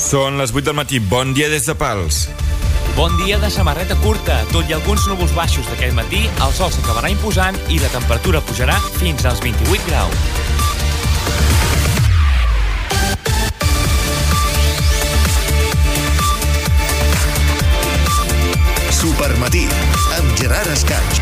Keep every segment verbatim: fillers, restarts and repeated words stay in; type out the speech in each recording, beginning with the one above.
Són les vuit del matí. Bon dia des de Pals. Bon dia de samarreta curta. Tot i alguns núvols baixos d'aquest matí, el sol s'acabarà imposant i la temperatura pujarà fins als vint-i-vuit graus. Supermatí, amb Gerard Escaig.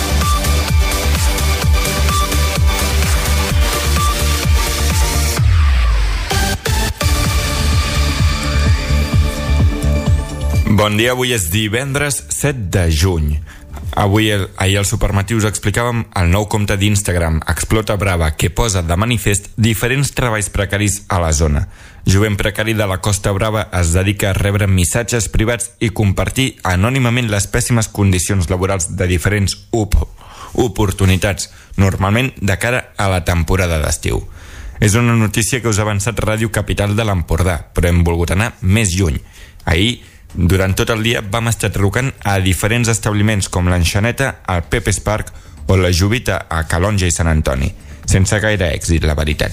Bon dia, avui és divendres set de juny. Avui, ahir al Supermatí us explicàvem el nou compte d'Instagram, Explota Brava, que posa de manifest diferents treballs precaris a la zona. Jovent precari de la Costa Brava es dedica a rebre missatges privats i compartir anònimament les pèssimes condicions laborals de diferents op oportunitats, normalment de cara a la temporada d'estiu. És una notícia que us ha avançat Ràdio Capital de l'Empordà, però hem volgut anar més lluny. Ahir, durant tot el dia, vam estar trucant a diferents establiments com l'Enxaneta, el Pepe's Park o la Jovita a Calonja i Sant Antoni, sense gaire èxit, la veritat.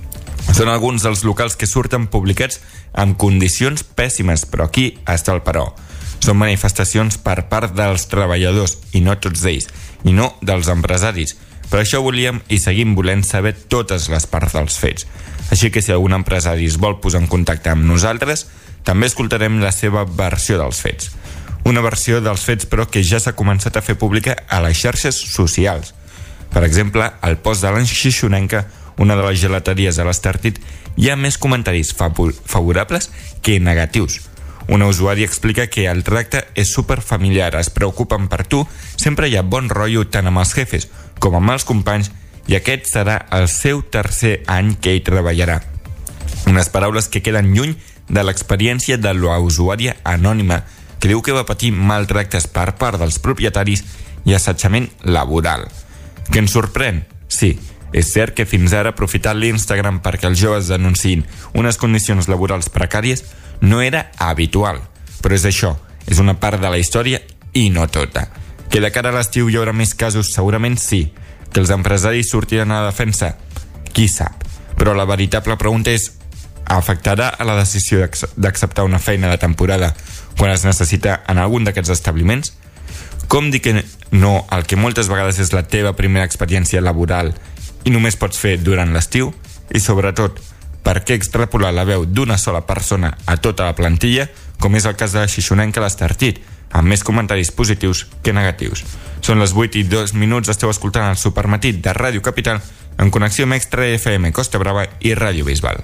Són alguns dels locals que surten publicats amb condicions pèssimes, però aquí està el però. Són manifestacions per part dels treballadors, i no tots ells, i no dels empresaris. Per això volíem i seguim volent saber totes les parts dels fets. Així que si algun empresari es vol posar en contacte amb nosaltres, també escoltarem la seva versió dels fets. Una versió dels fets, però, que ja s'ha començat a fer pública a les xarxes socials. Per exemple, al post de l'Enxixonenca, una de les gelateries a l'Estartit, hi ha més comentaris favorables que negatius. Una usuària explica que el tracte és superfamiliar, es preocupen per tu, sempre hi ha bon rotllo tant amb els jefes com amb els companys, i aquest serà el seu tercer any que hi treballarà. Unes paraules que queden lluny de l'experiència de la usuària anònima, que diu que va patir maltractes per part dels propietaris i assetjament laboral. Què ens sorprèn? Sí, és cert que fins ara aprofitar l'Instagram perquè els joves denunciïn unes condicions laborals precàries no era habitual, però és això, és una part de la història i no tota. Que de cara a l'estiu hi haurà més casos, segurament sí. Que els empresaris sortiran a la defensa? Qui sap? Però la veritable pregunta és: afectarà a la decisió d'acceptar una feina de temporada quan es necessita en algun d'aquests establiments? Com dir que no al que moltes vegades és la teva primera experiència laboral i només pots fer durant l'estiu? I sobretot, per què extrapolar la veu d'una sola persona a tota la plantilla, com és el cas de la Xixonenca a l'Estartit, amb més comentaris positius que negatius? Són les vuit i dos minuts, esteu escoltant el Supermatí de Ràdio Capital en connexió amb Extra F M Costa Brava i Ràdio Bisbal.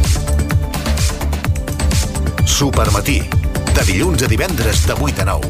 Supermatí, de dilluns a divendres de vuit a nou.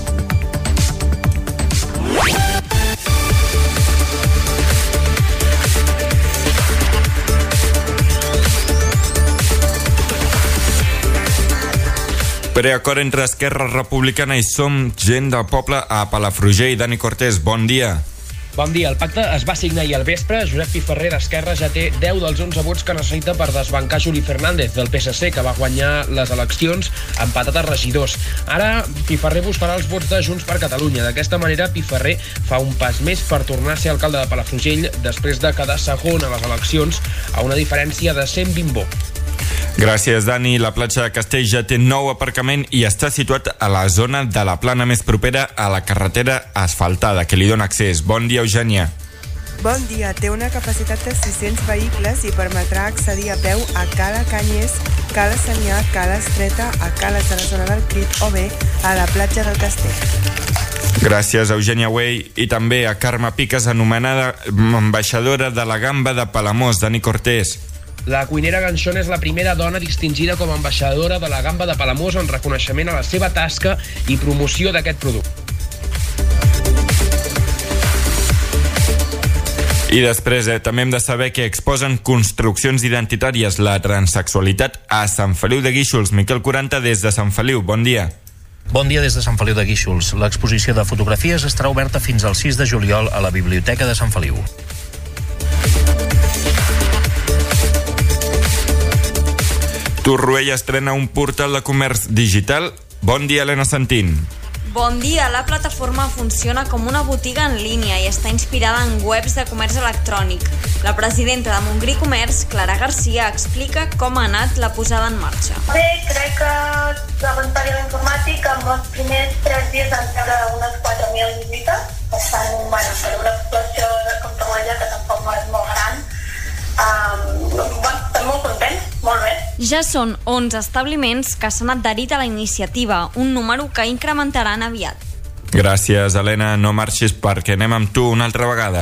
Preacord entre Esquerra Republicana i Som Gent del Poble a Palafrugell. Dani Cortés, bon dia. Bon dia. El pacte es va signar ahir al vespre. Josep Piferrer d'Esquerra ja té deu dels onze vots que necessita per desbancar Juli Fernández del P S C, que va guanyar les eleccions empatat a regidors. Ara Piferrer buscarà els vots de Junts per Catalunya. D'aquesta manera, Piferrer fa un pas més per tornar a ser alcalde de Palafrugell després de quedar segon a les eleccions a una diferència de cent vint vots. Gràcies, Dani. La platja de Castell ja té nou aparcament i està situat a la zona de la plana més propera a la carretera asfaltada, que li dona accés. Bon dia, Eugènia. Bon dia. Té una capacitat de sis-cents vehicles i permetrà accedir a peu a Cala Canyes, Cala Sanyà, Cala Estreta, a Cales de la zona del Crit o bé a la platja del Castell. Gràcies, Eugènia Wey. I també a Carme Piques, anomenada ambaixadora de la gamba de Palamós. Dani Cortés. La cuinera Ganxón és la primera dona distingida com a ambaixadora de la gamba de Palamós en reconeixement a la seva tasca i promoció d'aquest producte. I després eh, també hem de saber que exposen construccions identitàries la transsexualitat a Sant Feliu de Guíxols. Miquel quaranta des de Sant Feliu, bon dia. Bon dia des de Sant Feliu de Guíxols. L'exposició de fotografies estarà oberta fins al sis de juliol a la Biblioteca de Sant Feliu. Torroella estrena un portal de comerç digital. Bon dia, Helena Santín. Bon dia, la plataforma funciona com una botiga en línia i està inspirada en webs de comerç electrònic. La presidenta de Montgrí Comerç, Clara Garcia, explica com ha anat la posada en marxa. Bé, crec que l'avantatge de l'informàtic amb els primers tres dies van treure unes quatre mil visites. Estan, bueno, per una població de com Torroella, que tampoc no és molt gran. Um, bueno, estem molt contents, molt bé. Ja són onze establiments que s'han adherit a la iniciativa, un número que incrementaran aviat. Gràcies, Helena. No marxis perquè anem amb tu una altra vegada.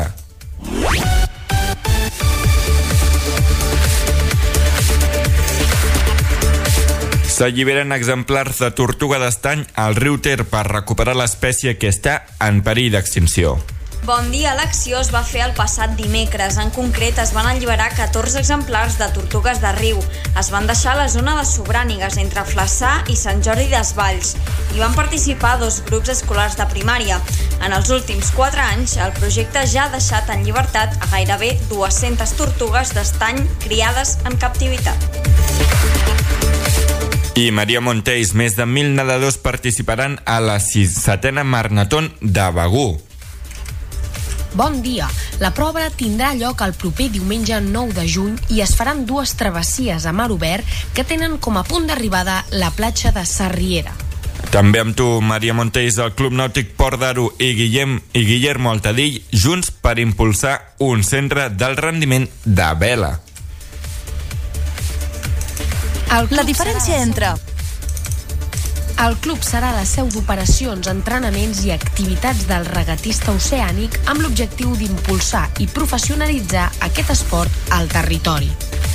S'alliberen exemplars de tortuga d'estany al riu Ter per recuperar l'espècie que està en perill d'extinció. Bon dia, l'acció es va fer el passat dimecres. En concret, es van alliberar catorze exemplars de tortugues de riu. Es van deixar a la zona de Sobrànigues, entre Flaçà i Sant Jordi Desvalls. Hi van participar dos grups escolars de primària. En els últims quatre anys, el projecte ja ha deixat en llibertat a gairebé dues-centes tortugues d'estany criades en captivitat. I Maria Montells, més de mil nedadors participaran a la setena Marnatón de Begur. Bon dia. La prova tindrà lloc el proper diumenge nou de juny i es faran dues travessies a mar obert que tenen com a punt d'arribada la platja de Sarriera. També amb tu, Maria Montells, del Club Nàutic Port d'Aro i, Guillem, i Guillermo Altadill, junts per impulsar un centre del rendiment de vela. La diferència entre... El club serà la seu d'operacions, entrenaments i activitats del regatista oceànic amb l'objectiu d'impulsar i professionalitzar aquest esport al territori.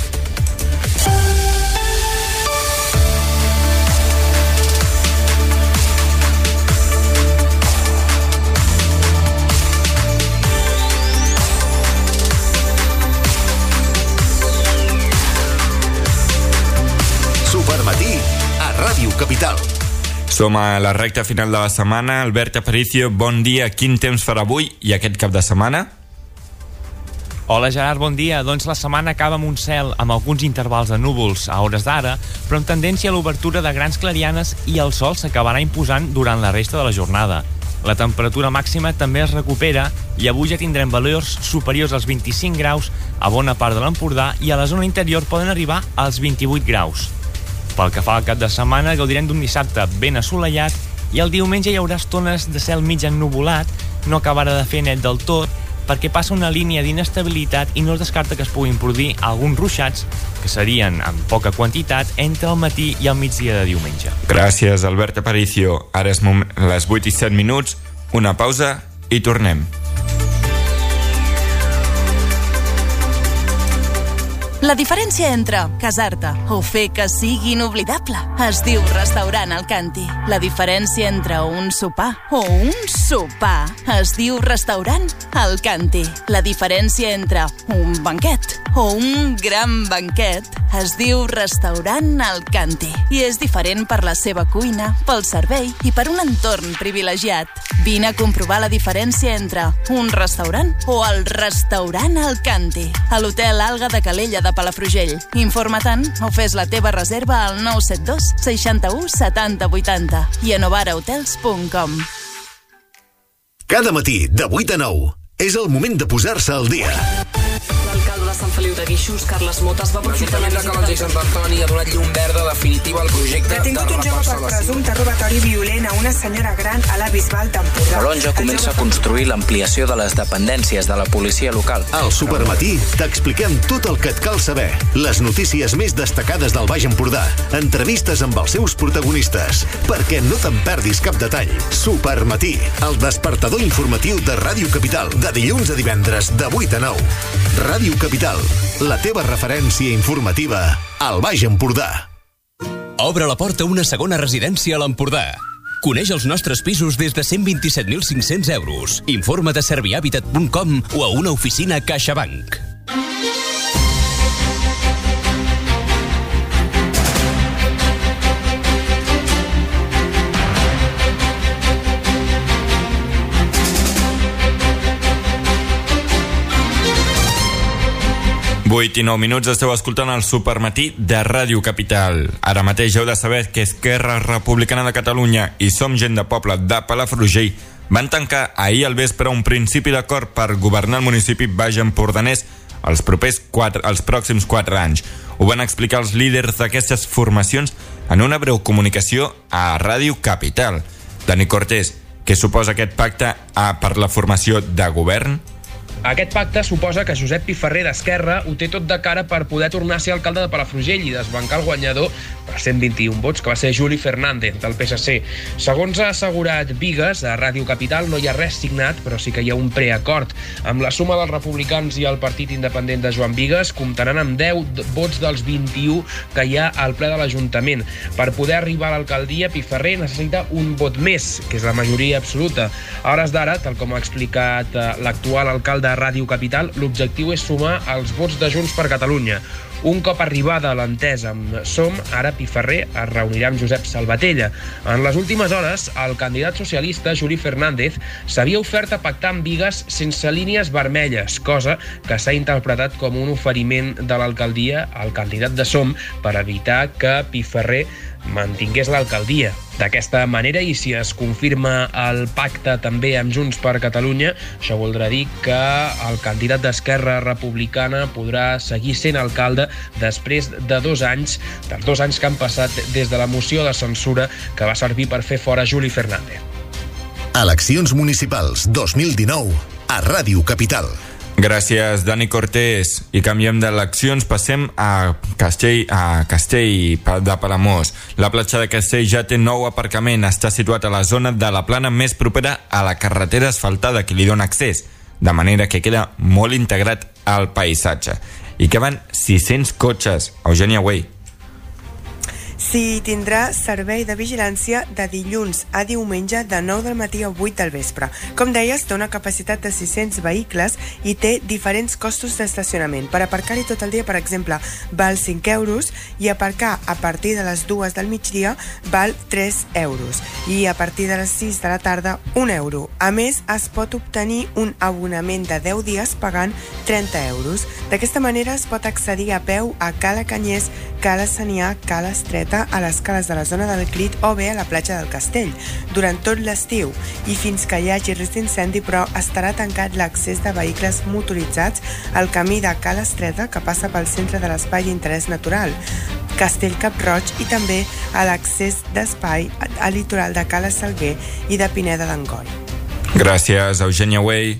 Supermatí a Ràdio Capital. Som a la recta final de la setmana. Albert Aparicio, bon dia. Quin temps farà avui i aquest cap de setmana? Hola Gerard, bon dia. Doncs la setmana acaba amb un cel amb alguns intervals de núvols a hores d'ara, però amb tendència a l'obertura de grans clarianes i el sol s'acabarà imposant durant la resta de la jornada. La temperatura màxima també es recupera i avui ja tindrem valors superiors als vint-i-cinc graus a bona part de l'Empordà i a la zona interior poden arribar als vint-i-vuit graus. Pel que fa al cap de setmana, gaudirem d'un dissabte ben assolellat i el diumenge hi haurà estones de cel mig ennuvolat, no acabarà de fer net del tot, perquè passa una línia d'inestabilitat i no es descarta que es puguin produir alguns ruixats, que serien en poca quantitat, entre el matí i el migdia de diumenge. Gràcies, Albert Aparicio. Ara és les vuit i set minuts, una pausa i tornem. La diferència entre casar-te o fer que sigui inoblidable es diu restaurant Alcanti. La diferència entre un sopar o un sopar es diu restaurant Alcanti. La diferència entre un banquet o un gran banquet es diu restaurant Alcanti. I és diferent per la seva cuina, pel servei i per un entorn privilegiat. Vine a comprovar la diferència entre un restaurant o el restaurant Alcanti. A l'Hotel Alga de Calella de Palafrugell. Informa-te'n o fes la teva reserva al nou set dos seixanta-u setanta vuitanta i a novara hotels punt com. Cada matí, de vuit a nou, és el moment de posar-se al dia. L'alcalde de Sant Feliu de Guíxols, Carles Motes, va aprofitar la visita... L'Ajuntament de Calonge i Sant Antoni ha donat llum verda definitiva al projecte... Detingut un jove per presumpte robatori violent a una senyora gran a la Bisbal d'Empordà. Calonge comença a construir l'ampliació de les dependències de la policia local. Al Supermatí t'expliquem tot el que et cal saber. Les notícies més destacades del Baix Empordà. Entrevistes amb els seus protagonistes. Perquè no te'n perdis cap detall. Supermatí, el despertador informatiu de Ràdio Capital. De dilluns a divendres, de vuit a nou. Ràdio Capital, la teva referència informativa al Baix Empordà. Obre la porta a una segona residència a l'Empordà. Coneix els nostres pisos des de cent vint-i-set mil cinc-cents euros. Informa't a servihabitat punt com o a una oficina CaixaBank. vuit i nou minuts, esteu escoltant el Supermatí de Ràdio Capital. Ara mateix heu de saber que Esquerra Republicana de Catalunya i Som Gent de Poble de Palafrugell van tancar ahir al vespre un principi d'acord per governar el municipi baix empordanès els propers quatre, els pròxims quatre anys. Ho van explicar els líders d'aquestes formacions en una breu comunicació a Ràdio Capital. Dani Cortés, què suposa aquest pacte per la formació de govern? Aquest pacte suposa que Josep Piferrer d'Esquerra ho té tot de cara per poder tornar a ser alcalde de Palafrugell i desbancar el guanyador per cent vint-i-un vots, que va ser Juli Fernández, del P S C. Segons ha assegurat Bigues, a Ràdio Capital no hi ha res signat, però sí que hi ha un preacord. Amb la suma dels republicans i el partit independent de Joan Bigues, comptaran amb deu vots dels vint-i-u que hi ha al ple de l'Ajuntament. Per poder arribar a l'alcaldia, Piferrer necessita un vot més, que és la majoria absoluta. A hores d'ara, tal com ha explicat l'actual alcalde de Ràdio Capital, l'objectiu és sumar els vots de Junts per Catalunya. Un cop arribada l'entesa amb Som, ara Piferrer es reunirà amb Josep Salvatella. En les últimes hores, el candidat socialista, Juli Fernández, s'havia ofert a pactar amb Bigues sense línies vermelles, cosa que s'ha interpretat com un oferiment de l'alcaldia al candidat de Som per evitar que Piferrer mantingués l'alcaldia. D'aquesta manera, i si es confirma el pacte també amb Junts per Catalunya, això voldrà dir que el candidat d'Esquerra Republicana podrà seguir sent alcalde després de dos anys, dels dos anys que han passat des de la moció de censura que va servir per fer fora Juli Fernández. Eleccions municipals dos mil dinou a Ràdio Capital. Gràcies, Dani Cortés. I canviem d'eleccions, passem a Castell, a Castell de Palamós. La platja de Castell ja té nou aparcament. Està situat a la zona de la plana més propera a la carretera asfaltada que li dona accés, de manera que queda molt integrat al paisatge. I que van sis-cents cotxes. Eugènia Güell. S'hi tindrà servei de vigilància de dilluns a diumenge de nou del matí a vuit del vespre. Com deies, té una capacitat de sis-cents vehicles i té diferents costos d'estacionament. Per aparcar-hi tot el dia, per exemple, val cinc euros i aparcar a partir de les dues del migdia val tres euros i a partir de les sis de la tarda un euro. A més, es pot obtenir un abonament de deu dies pagant trenta euros. D'aquesta manera es pot accedir a peu a Cala Canyers, Cala Sanià, Cala Estreta, a les cales de la zona del Crit o bé a la platja del Castell durant tot l'estiu i fins que hi hagi risc d'incendi, però estarà tancat l'accés de vehicles motoritzats al camí de Cala Estreta que passa pel centre de l'espai d'interès natural Castell Cap-roig i també a l'accés d'espai al litoral de Cala Salguer i de Pineda d'Angoi. Gràcies, Eugènia Güell.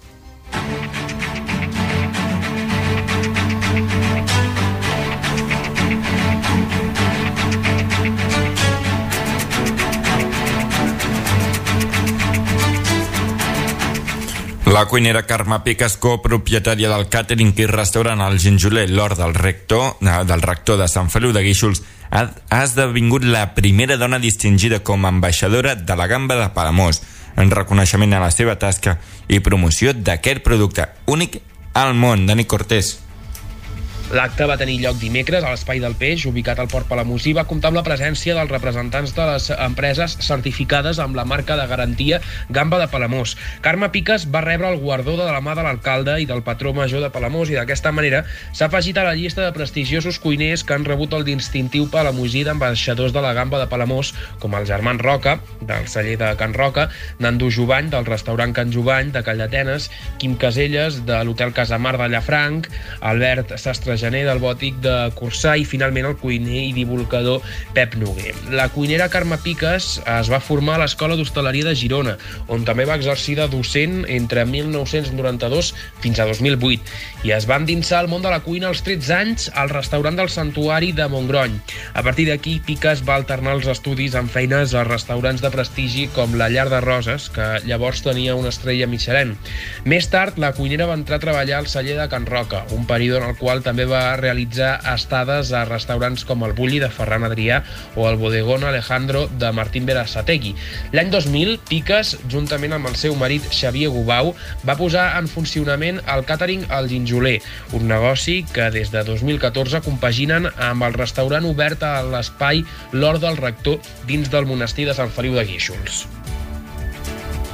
La cuinera Carme Piques, copropietària del càtering i restaurant El Ginjoler, l'Hort del rector, del rector de Sant Feliu de Guíxols, ha, ha esdevingut la primera dona distingida com a ambaixadora de la gamba de Palamós, en reconeixement a la seva tasca i promoció d'aquest producte únic al món. Dani Cortés. L'acte va tenir lloc dimecres a l'Espai del Peix, ubicat al Port Palamosí, va comptar amb la presència dels representants de les empreses certificades amb la marca de garantia Gamba de Palamós. Carme Piques va rebre el guardó de la mà de l'alcalde i del patró major de Palamós i d'aquesta manera s'ha afegit a la llista de prestigiosos cuiners que han rebut el distintiu palamosí d'ambaixadors de la Gamba de Palamós, com els germans Roca, del celler de Can Roca, Nando Jovany, del restaurant Can Jovany, de Callatenes, Quim Caselles, de l'hotel Casamar de Llafranc, Albert Sastre Gener, del bòtic de Corçà i finalment el cuiner i divulgador Pep Noguer. La cuinera Carme Piques es va formar a l'Escola d'Hostaleria de Girona, on també va exercir de docent entre mil nou-cents noranta-dos fins a dos mil vuit i es va endinsar al món de la cuina als tretze anys al restaurant del Santuari de Montgrony. A partir d'aquí, Piques va alternar els estudis amb feines a restaurants de prestigi com la Llar de Roses, que llavors tenia una estrella Michelin. Més tard, la cuinera va entrar a treballar al celler de Can Roca, un període en el qual també va realitzar estades a restaurants com el Bulli de Ferran Adrià o el Bodegón Alejandro de Martín Berasategui. L'any dos mil, Piques, juntament amb el seu marit Xavier Gubau, va posar en funcionament el càtering El Ginjoler, un negoci que des de dos mil catorze compaginen amb el restaurant obert a l'espai L'Hort del Rector dins del monestir de Sant Feliu de Guíxols.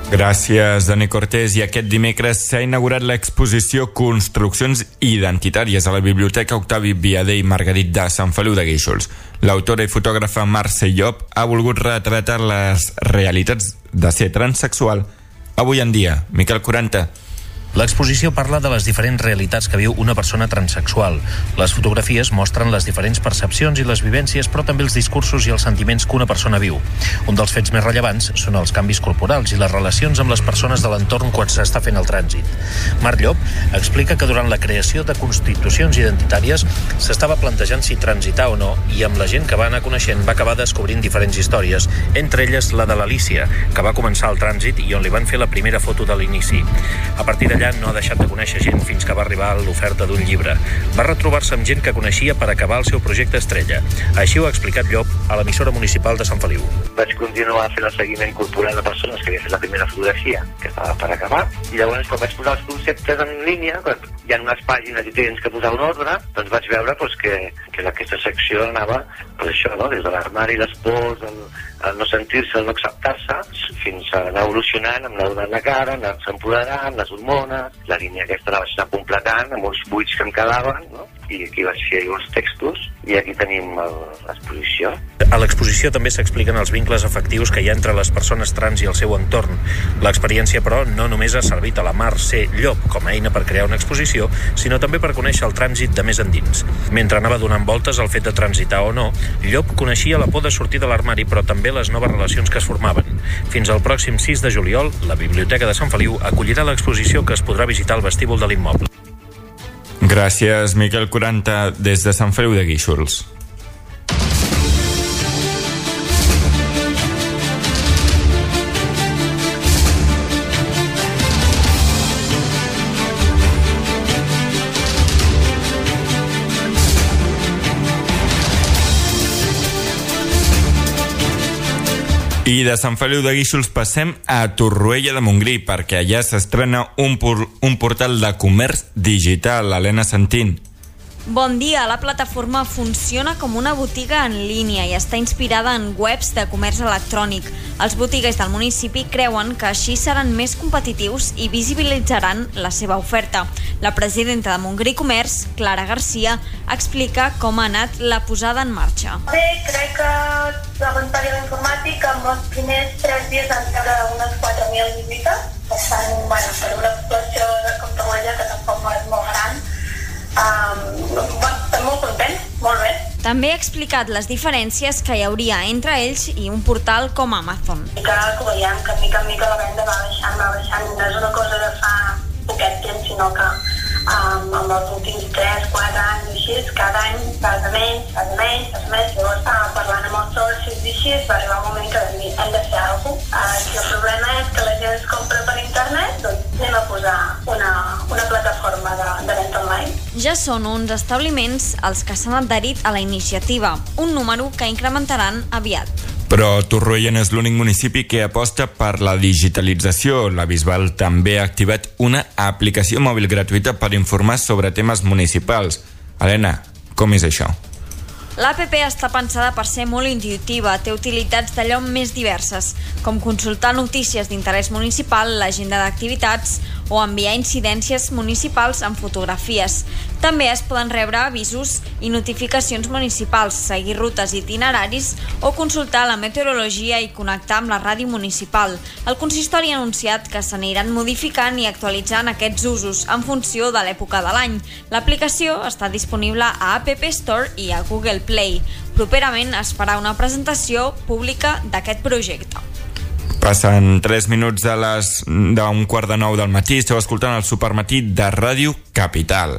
Gràcies, Dani Cortés. I aquest dimecres s'ha inaugurat l'exposició Construccions Identitàries a la Biblioteca Octavi Viader i Margarit de Sant Feliu de Guíxols. L'autora i fotògrafa Mercè Llop ha volgut retratar les realitats de ser transsexual avui en dia. Miquel quaranta. L'exposició parla de les diferents realitats que viu una persona transsexual. Les fotografies mostren les diferents percepcions i les vivències, però també els discursos i els sentiments que una persona viu. Un dels fets més rellevants són els canvis corporals i les relacions amb les persones de l'entorn quan s'està fent el trànsit. Marc Llop explica que durant la creació de constitucions identitàries s'estava plantejant si transitar o no, i amb la gent que va anar coneixent va acabar descobrint diferents històries, entre elles la de l'Alícia, que va començar el trànsit i on li van fer la primera foto de l'inici. A partir d'allà no ha deixat de conèixer gent fins que va arribar a l'oferta d'un llibre. Va retrobar-se amb gent que coneixia per acabar el seu projecte estrella. Així ho ha explicat Llop a l'emissora municipal de Sant Feliu. Vaig continuar fent el seguiment corporal de persones que havia fet la primera fotografia, que estava per acabar, i llavors quan vaig posar els conceptes en línia, quan hi ha unes pàgines i tens que posar un ordre, doncs vaig veure doncs, que, que aquesta secció anava per això, no? Des de l'armari, les pors, el, el no sentir-se, el no acceptar-se, fins a anar evolucionant, amb anar la cara, anar-se empoderant, les hormones, la línia aquesta la vaig anar completant amb uns buits que em quedaven, no? I aquí vaig fer uns textos i aquí tenim l'exposició. A l'exposició també s'expliquen els vincles afectius que hi ha entre les persones trans i el seu entorn. L'experiència, però, no només ha servit a la Mercè Llop com a eina per crear una exposició, sinó també per conèixer el trànsit de més endins. Mentre anava donant voltes al fet de transitar o no, Llop coneixia la por de sortir de l'armari, però també les noves relacions que es formaven. Fins al pròxim sis de juliol, la Biblioteca de Sant Feliu acollirà l'exposició que es podrà visitar al vestíbul de l'immoble. Gràcies, Miquel quaranta, des de Sant Feliu de Guíxols. I de Sant Feliu de Guíxols passem a Torroella de Montgrí, perquè allà s'estrena un, por un portal de comerç digital. Helena Santín. Bon dia, la plataforma funciona com una botiga en línia i està inspirada en webs de comerç electrònic. Els botiguers del municipi creuen que així seran més competitius i visibilitzaran la seva oferta. La presidenta de Montgrí Comerç, Clara Garcia, explica com ha anat la posada en marxa. Bé, crec que l'avantatge de l'informàtic amb els primers tres dies van treure unes quatre mil visites. Bastant, bueno, per una població com Torroella, que tampoc no és molt gran, Um, bueno, estem molt contents, molt bé. També ha explicat les diferències que hi hauria entre ells i un portal com Amazon. I que ara que veiem que mica en mica la venda va baixant, va baixant, no és una cosa de fa poquet temps, sinó que um, amb els últims tres, quatre anys i així, cada any cada menys, cada menys, cada menys, llavors estava parlant amb els socis i així, va arribar un moment que vam dir, hem de fer alguna cosa. Uh, si el problema és que la gent es compra per internet, doncs anem a posar una, una plataforma de, de venda online. Ja són uns establiments els que s'han adherit a la iniciativa, un número que incrementaran aviat. Però Torroella no és l'únic municipi que aposta per la digitalització. La Bisbal també ha activat una aplicació mòbil gratuïta per informar sobre temes municipals. Helena, com és això? L'app està pensada per ser molt intuitiva, té utilitats d'allò més diverses, com consultar notícies d'interès municipal, l'agenda d'activitats o enviar incidències municipals amb fotografies. També es poden rebre avisos i notificacions municipals, seguir rutes i itineraris o consultar la meteorologia i connectar amb la ràdio municipal. El consistori ha anunciat que s'aniran modificant i actualitzant aquests usos en funció de l'època de l'any. L'aplicació està disponible a App Store i a Google Play. Properament es farà una presentació pública d'aquest projecte. Passen tres minuts de les d'un quart de nou del matí. Esteu escoltant el Supermatí de Ràdio Capital.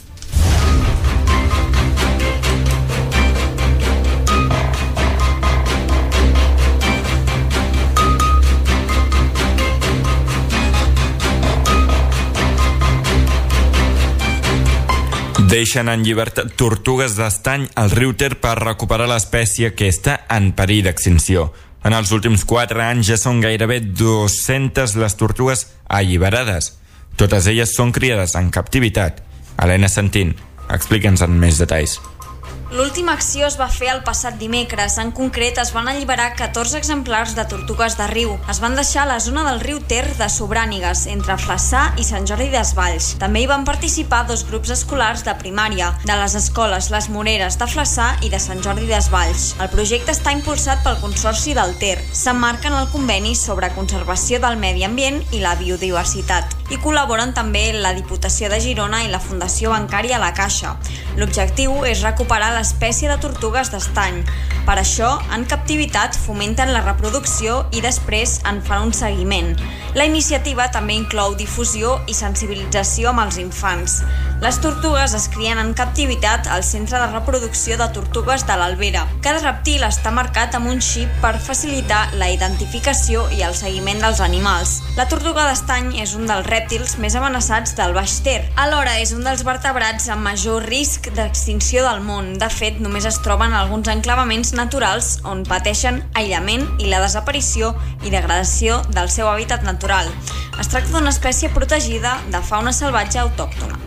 Deixen en llibertat tortugues d'estany al riu Ter per recuperar l'espècie que està en perill d'extinció. En els últims quatre anys ja són gairebé dues-centes les tortugues alliberades. Totes elles són criades en captivitat. Helena Santín, explica'ns en més detalls. L'última acció es va fer el passat dimecres. En concret, es van alliberar catorze exemplars de tortugues de riu. Es van deixar a la zona del riu Ter de Sobrànigues, entre Flaçà i Sant Jordi Desvalls. També hi van participar dos grups escolars de primària, de les escoles Les Moreres de Flaçà i de Sant Jordi Desvalls. El projecte està impulsat pel Consorci del Ter. S'emmarca en el conveni sobre conservació del medi ambient i la biodiversitat. Hi col·laboren també la Diputació de Girona i la Fundació Bancària La Caixa. L'objectiu és recuperar l'espècie de tortugues d'estany. Per això, en captivitat fomenten la reproducció i després en fan un seguiment. La iniciativa també inclou difusió i sensibilització amb els infants. Les tortugues es crien en captivitat al Centre de Reproducció de Tortugues de l'Albera. Cada reptil està marcat amb un xip per facilitar la identificació i el seguiment dels animals. La tortuga d'estany és un dels rèptils més amenaçats del Baix Ter. Alhora, és un dels vertebrats amb major risc d'extinció del món. De fet, només es troben alguns enclavaments naturals on pateixen aïllament i la desaparició i degradació del seu hàbitat natural. Es tracta d'una espècie protegida de fauna salvatge autòctona.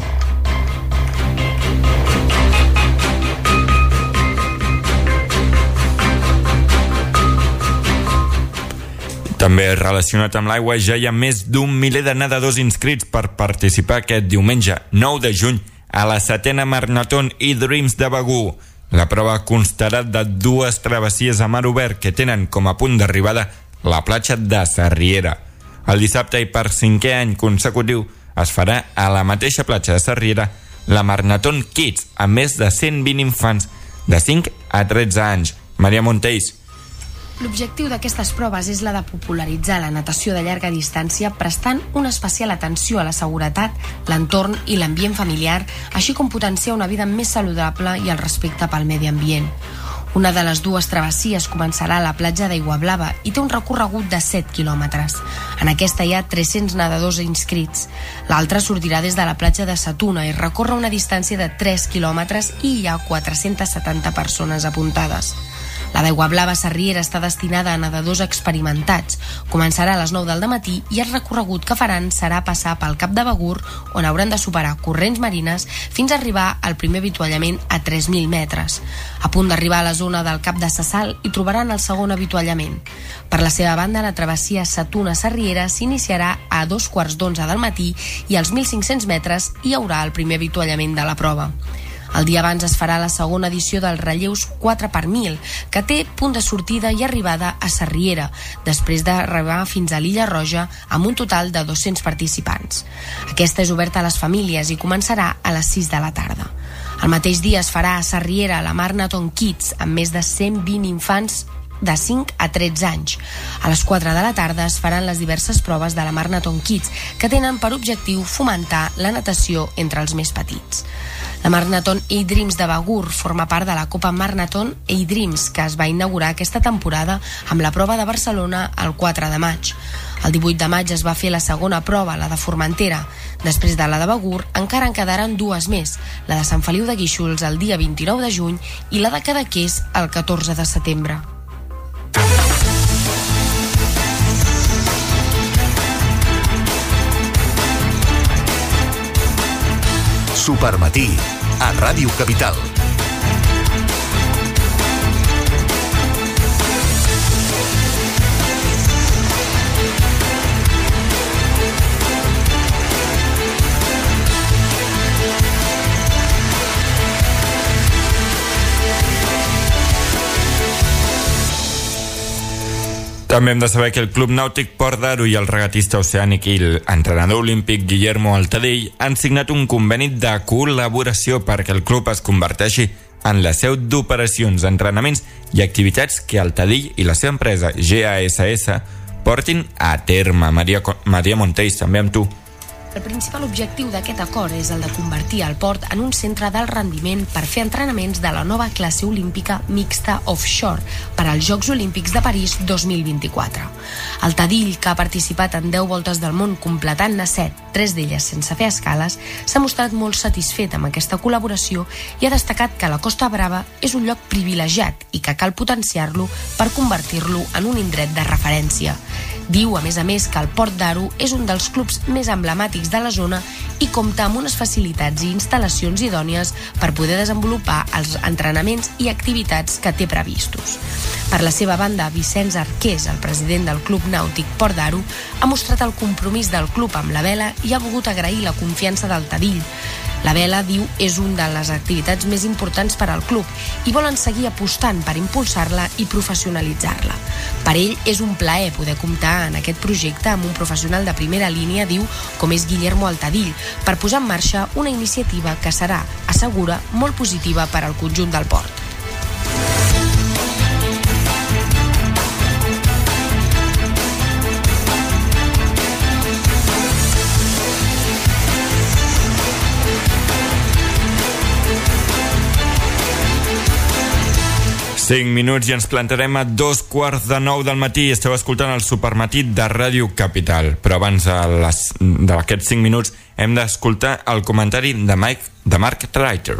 També relacionat amb l'aigua, ja hi ha més d'un miler de nedadors inscrits per participar aquest diumenge nou de juny a la setena Marnathon e-Dreams de Begur. La prova constarà de dues travessies a mar obert que tenen com a punt d'arribada la platja de Sarriera. El dissabte i per cinquè any consecutiu es farà a la mateixa platja de Sarriera la Marnathon Kids amb més de cent vint infants de cinc a tretze anys. Maria Montells. L'objectiu d'aquestes proves és la de popularitzar la natació de llarga distància prestant una especial atenció a la seguretat, l'entorn i l'ambient familiar, així com potenciar una vida més saludable i el respecte pel medi ambient. Una de les dues travessies començarà a la platja d'Aiguablava i té un recorregut de set quilòmetres. En aquesta hi ha tres-cents nedadors inscrits. L'altra sortirà des de la platja de Sa Tuna i recorre una distància de tres quilòmetres i hi ha quatre-centes setanta persones apuntades. La d'Aiguablava Sarriera està destinada a nedadors experimentats. Començarà a les nou del dematí i el recorregut que faran serà passar pel Cap de Begur, on hauran de superar corrents marines fins a arribar al primer avituallament a tres mil metres. A punt d'arribar a la zona del Cap de Sassal hi trobaran el segon avituallament. Per la seva banda, la travessia Sa Tuna Sarriera s'iniciarà a dos quarts d'onze del matí i als mil cinc-cents metres hi haurà el primer avituallament de la prova. El dia abans es farà la segona edició dels relleus quatre per mil, que té punt de sortida i arribada a Sarriera, després d'arribar fins a l'Illa Roja amb un total de dos-cents participants. Aquesta és oberta a les famílies i començarà a les sis de la tarda. El mateix dia es farà a Sarriera la Marnathon Kids, amb més de cent vint infants de cinc a tretze anys. A les quatre de la tarda es faran les diverses proves de la Marnathon Kids, que tenen per objectiu fomentar la natació entre els més petits. La Marnathon e-Dreams de Begur forma part de la Copa Marnathon e-Dreams, que es va inaugurar aquesta temporada amb la prova de Barcelona el quatre de maig. El divuit de maig es va fer la segona prova, la de Formentera. Després de la de Begur, encara en quedaran dues més, la de Sant Feliu de Guíxols el dia vint-i-nou de juny i la de Cadaqués el catorze de setembre. Supermatí, a Ràdio Capital. També hem de saber que el Club Nàutic Port d'Aro i el regatista oceànic i l'entrenador olímpic Guillermo Altadell han signat un conveni de col·laboració perquè el club es converteixi en la seu d'operacions, entrenaments i activitats que Altadell i la seva empresa G A S S portin a terme. Maria, Maria Montells, també amb tu. El principal objectiu d'aquest acord és el de convertir el port en un centre d'alt rendiment per fer entrenaments de la nova classe olímpica mixta offshore per als Jocs Olímpics de París dos mil vint-i-quatre. El Tadill, que ha participat en deu voltes del món completant-ne set, tres d'elles sense fer escales, s'ha mostrat molt satisfet amb aquesta col·laboració i ha destacat que la Costa Brava és un lloc privilegiat i que cal potenciar-lo per convertir-lo en un indret de referència. Diu, a més a més, que el Port d'Aro és un dels clubs més emblemàtics de la zona i compta amb unes facilitats i instal·lacions idònies per poder desenvolupar els entrenaments i activitats que té previstos. Per la seva banda, Vicenç Arqués, el president del Club Nàutic Port d'Aro, ha mostrat el compromís del club amb la vela i ha volgut agrair la confiança del Tadill. La vela, diu, és una de les activitats més importants per al club i volen seguir apostant per impulsar-la i professionalitzar-la. Per ell és un plaer poder comptar en aquest projecte amb un professional de primera línia, diu, com és Guillermo Altadill, per posar en marxa una iniciativa que serà, assegura, molt positiva per al conjunt del port. cinc minuts i ens plantarem a dos quarts de nou del matí. Esteu escoltant el Supermatí de Ràdio Capital. Però abans d'aquests cinc minuts hem d'escoltar el comentari de, Mike, de Mark Reiter.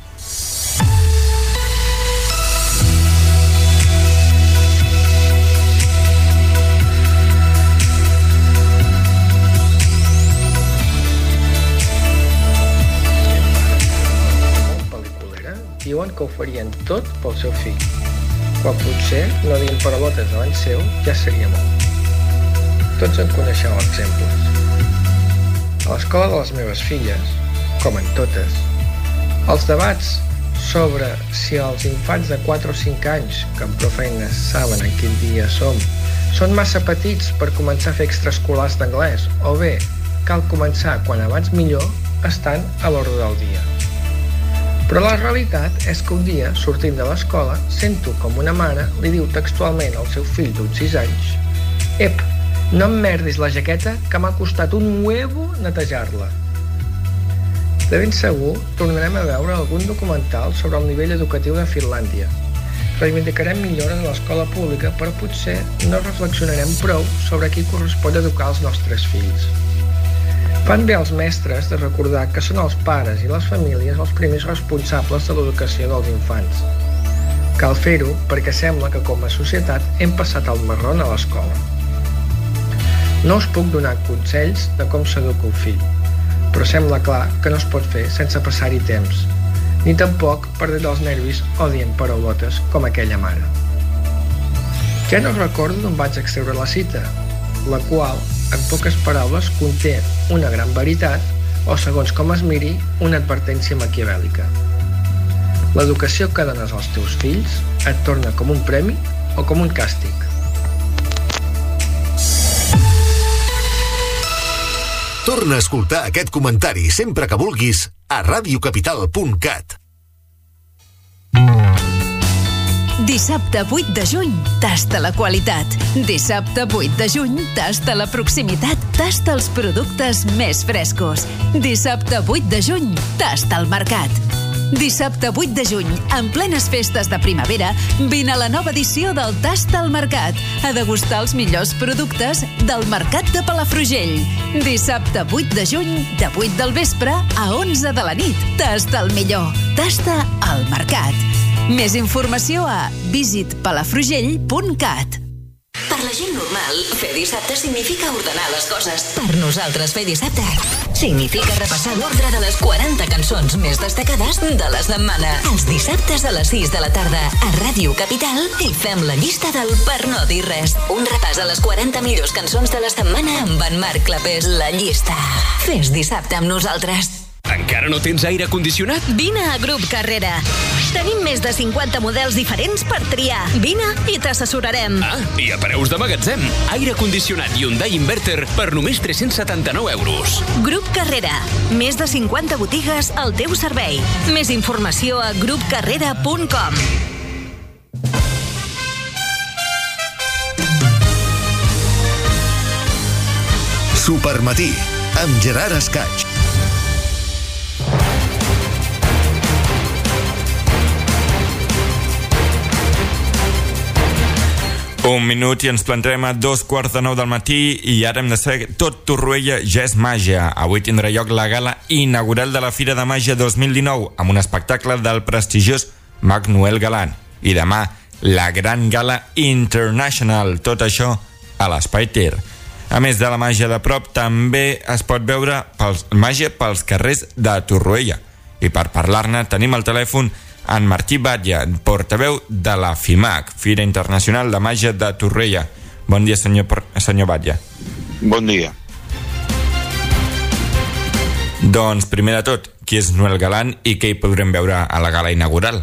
Diuen que ho farien tot pel seu fill, quan potser no dient paraulotes davant seu ja seria molt. Tots en coneixeu exemples. A l'escola de les meves filles, com en totes, els debats sobre si els infants de quatre o cinc anys, que amb prou feines saben en quin dia som, són massa petits per començar a fer extraescolars d'anglès, o bé cal començar quan abans millor, estan a l'ordre del dia. Però la realitat és que un dia, sortint de l'escola, sento com una mare li diu textualment al seu fill d'uns sis anys: «Ep, no em merdis la jaqueta que m'ha costat un huevo netejar-la». De ben segur tornarem a veure algun documental sobre el nivell educatiu de Finlàndia. Reivindicarem millores a l'escola pública, però potser no reflexionarem prou sobre qui correspon educar els nostres fills. Fan bé els mestres de recordar que són els pares i les famílies els primers responsables de l'educació dels infants. Cal fer-ho perquè sembla que com a societat hem passat el marrón a l'escola. No us puc donar consells de com s'educa un fill, però sembla clar que no es pot fer sense passar-hi temps, ni tampoc perdent els nervis o dient paraulotes com aquella mare. Ja no recordo d'on vaig extreure la cita, la qual, en poques paraules, conté una gran veritat o, segons com es miri, una advertència maquiavèlica. L'educació que dones als teus fills et torna com un premi o com un càstig. Torna a escoltar aquest comentari sempre que vulguis a radiocapital punt cat. Dissabte vuit de juny, tasta la qualitat. Dissabte vuit de juny, tasta la proximitat. Tasta els productes més frescos. Dissabte vuit de juny, tasta el mercat. Dissabte vuit de juny, en plenes festes de primavera, vine a la nova edició del Tasta al Mercat a degustar els millors productes del Mercat de Palafrugell. Dissabte vuit de juny, de vuit del vespre a onze de la nit. Tasta el millor. Tasta al Mercat. Més informació a visit palafrugell punt cat. Per la gent normal, fer dissabte significa ordenar les coses. Per nosaltres, fer dissabte significa repassar l'ordre de les quaranta cançons més destacades de la setmana. Els dissabtes a les sis de la tarda a Ràdio Capital i fem la llista del Per no dir res. Un repàs a les quaranta millors cançons de la setmana amb en Marc Clapés. La llista. Fes dissabte amb nosaltres. Encara no tens aire condicionat? Vine a Grup Carrera. Tenim més de cinquanta models diferents per triar. Vine i t'assessorarem. Ah, i a preus de magatzem. Aire condicionat Hyundai Inverter per només tres-cents setanta-nou euros. Grup Carrera. Més de cinquanta botigues al teu servei. Més informació a grup carrera punt com. Supermatí, amb Gerard Escaig. Un minut i ens plantarem a dos quarts de nou del matí i ara hem de ser tot Torroella ja és màgia. Avui tindrà lloc la gala inaugural de la Fira de Màgia dos mil dinou amb un espectacle del prestigiós Mag Noel Galán. I demà, la gran gala International. Tot això a l'Espai Ter. A més de la màgia de prop, també es pot veure pels, màgia pels carrers de Torroella. I per parlar-ne tenim al telèfon en Martí Batlle, portaveu de la FIMAC, Fira Internacional de Màgia de Torroella. Bon dia, senyor, senyor Batlle. Bon dia. Doncs, primer de tot, qui és Noel Galán i què hi podrem veure a la gala inaugural?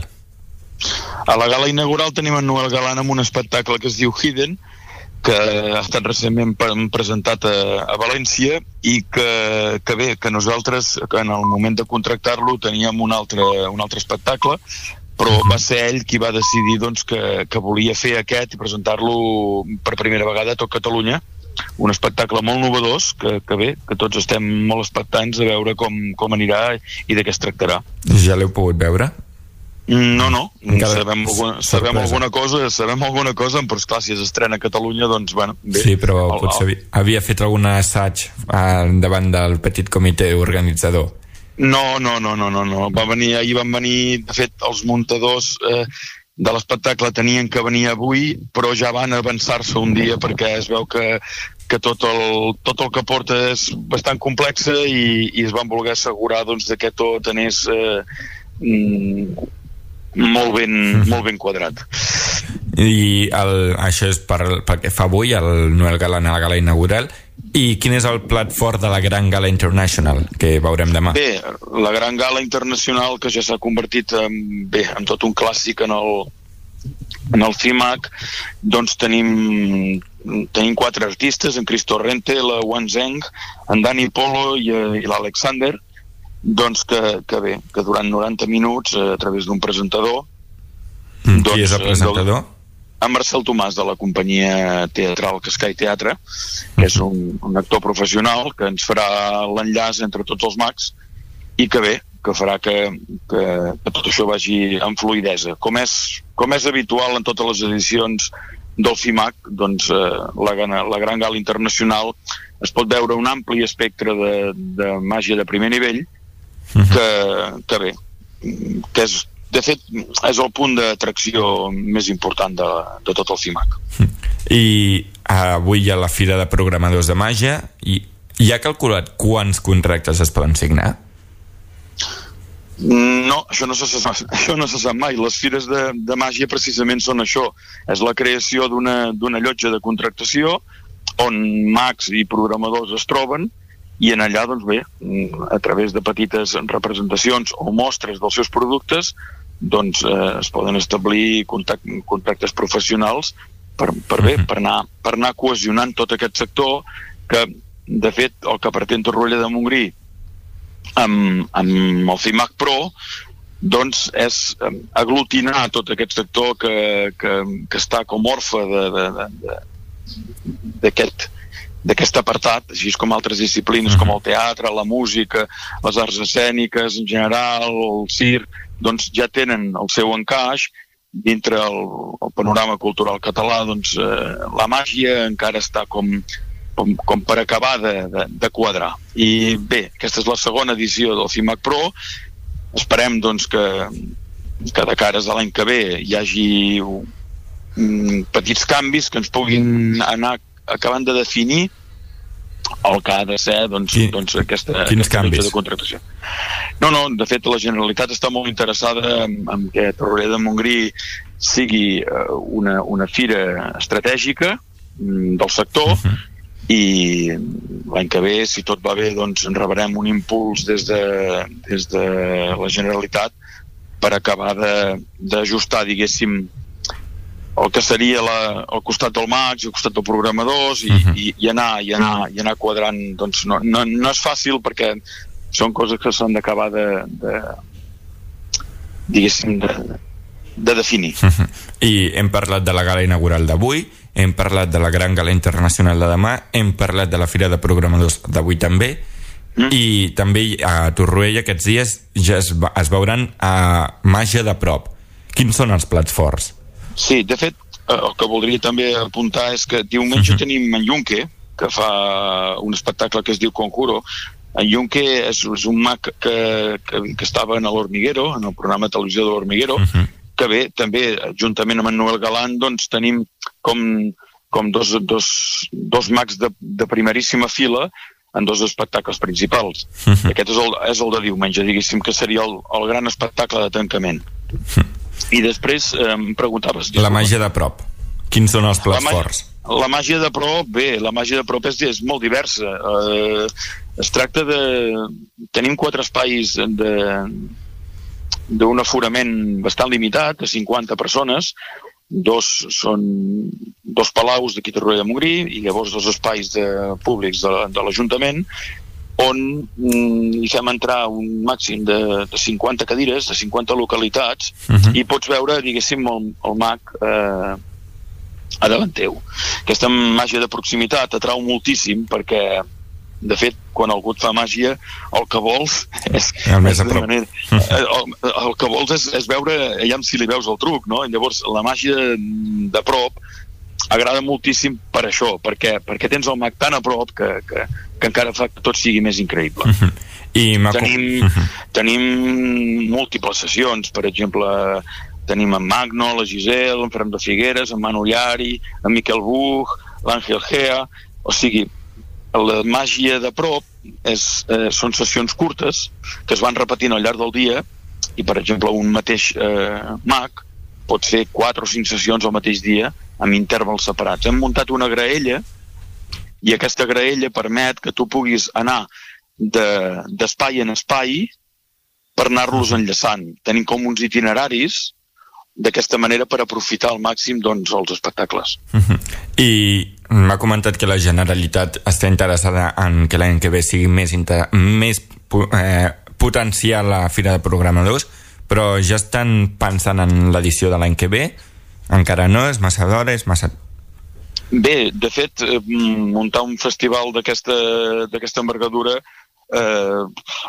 A la gala inaugural tenim en Noel Galán amb un espectacle que es diu Hidden, que ha estat recentment presentat a, a València i que, que bé, que nosaltres que en el moment de contractar-lo teníem un altre, un altre espectacle, però va ser ell qui va decidir doncs, que, que volia fer aquest i presentar-lo per primera vegada a tot Catalunya, un espectacle molt novedós que, que bé, que tots estem molt expectants a veure com, com anirà i de què es tractarà. Ja l'heu pogut veure? No, no, Encara sabem, alguna, sabem alguna cosa, sabem alguna cosa, però esclar, si es estrena a Catalunya, doncs, bueno, bé. Sí, però el, potser el... havia fet algun assaig eh, davant del petit comitè organitzador. No, no, no, no, no, no. Va venir, ahir van venir, de fet, els muntadors eh, de l'espectacle tenien que venir avui, però ja van avançar-se un dia perquè es veu que, que tot, el, tot el que porta és bastant complex i, i es van voler assegurar doncs, que tot anés... Eh, mm, molt ben, molt ben quadrat. I el, això és per, perquè fa avui el Noel Galán a la gala inaugural. I quin és el plat fort de la Gran Gala International que veurem demà? Bé, la Gran Gala Internacional, que ja s'ha convertit en, bé, en tot un clàssic en el, en el FIMAC, doncs tenim tenim quatre artistes, en Cristo Rente, la Wan Zheng, en Dani Polo i, i l'Alexander, doncs que, que bé, que durant noranta minuts a través d'un presentador mm, doncs, qui és el presentador? En Marcel Tomàs, de la companyia teatral Cascai Teatre, que és un, un actor professional que ens farà l'enllaç entre tots els mags i que bé, que farà que, que, que tot això vagi amb fluïdesa, com és, com és habitual en totes les edicions del FIMAC. Doncs eh, la, la Gran Gala Internacional es pot veure un ampli espectre de, de màgia de primer nivell que, que bé, que és, de fet és el punt d'atracció més important de, de tot el FIMAC. I avui hi ha la Fira de Programadors de Màgia i hi ha calculat quants contractes es poden signar? No, això no se sap, això no se sap mai. Les fires de, de màgia precisament són això, és la creació d'una d'una llotja de contractació on mags i programadors es troben i en allà, doncs bé, a través de petites representacions o mostres dels seus productes, doncs eh, es poden establir contact, contractes professionals per, per bé, per anar, per anar cohesionant tot aquest sector que, de fet, el que pretén Torroella de Montgrí amb, amb el FIMAC Pro, doncs és eh, aglutinar tot aquest sector que, que, que està com orfe de, de, de, de, d'aquest d'aquest apartat, així com altres disciplines com el teatre, la música, les arts escèniques en general, el circ, doncs ja tenen el seu encaix dintre el, el panorama cultural català. Doncs eh, la màgia encara està com, com, com per acabar de, de, de quadrar. I bé, aquesta és la segona edició del FIMAC Pro. Esperem doncs que, que de cares a l'any que ve hi hagi um, petits canvis que ens puguin anar acabant de definir el que ha de ser doncs, Quin, doncs aquesta, aquesta mitja de contractació. No, no, de fet la Generalitat està molt interessada en, en que Torroella de Montgrí sigui uh, una, una fira estratègica mm, del sector. Uh-huh. I l'any que ve, si tot va bé, doncs en rebrem un impuls des de, des de la Generalitat per acabar d'ajustar, diguéssim, el que seria la, al costat del mags, al costat dels programadors i, uh-huh. i, i, anar, i, anar, i anar quadrant. Doncs no, no, no és fàcil perquè són coses que s'han d'acabar de, de diguéssim de, de definir. Uh-huh. I hem parlat de la gala inaugural d'avui, hem parlat de la Gran Gala Internacional de demà, hem parlat de la Fira de Programadors d'avui també, mm. i també a Torroella aquests dies ja es, es veuran a màgia de prop. Quins són els plats forts? Sí, de fet, el que voldria també apuntar és que diumenge uh-huh. tenim en Junque, que fa un espectacle que es diu Conjuro. En Junque és, és un mag que, que, que estava en l'Hormiguero, en el programa de televisió de l'Hormiguero, uh-huh. que bé, també, juntament amb en Noel Galán, doncs tenim com com dos, dos, dos mags de, de primeríssima fila en dos espectacles principals. Uh-huh. I aquest és el, és el de diumenge, diguéssim, que seria el, el gran espectacle de tancament. Uh-huh. I després eh, em preguntaves... La màgia de prop. Quins són els plats la màgia, forts? La màgia de prop, bé, la màgia de prop és, és molt diversa. Eh, es tracta de... Tenim quatre espais de d'un aforament bastant limitat, de cinquanta persones. Dos són dos palaus d'aquí de Torroella de Montgrí i llavors dos espais de, públics de, de l'Ajuntament on mm, hi fem entrar un màxim de, de cinquanta cadires, de cinquanta localitats, uh-huh. i pots veure, diguéssim, el, el mag eh, a davant teu. Aquesta màgia de proximitat atrau moltíssim perquè, de fet, quan algú et fa màgia, el que vols és... El més a prop. Manera, el, el que vols és, és veure, aviam si li veus el truc, no? Llavors, la màgia de prop agrada moltíssim per això, perquè, perquè tens el mag tan a prop que, que, que encara fa que tot sigui més increïble. Uh-huh. I tenim, uh-huh. tenim múltiples sessions, per exemple, tenim en Magno, la Giselle, en Ferran de Figueres, en Manu Llari, en Miquel Buch, l'Àngel Gea, o sigui, la màgia de prop és, eh, són sessions curtes que es van repetint al llarg del dia i, per exemple, un mateix eh, mag pot fer quatre o cinc sessions al mateix dia amb intervals separats. Hem muntat una graella i aquesta graella permet que tu puguis anar de, d'espai en espai per anar-los enllaçant. Tenim com uns itineraris d'aquesta manera per aprofitar al màxim doncs, els espectacles. Uh-huh. I m'ha comentat que la Generalitat està interessada en que l'any que ve sigui més, inter... més eh, potenciar la Fira de Programadors, però ja estan pensant en l'edició de l'any que ve? Encara no? És massa d'hora? És massa... Bé, de fet, eh, muntar un festival d'aquesta d'aquesta envergadura eh,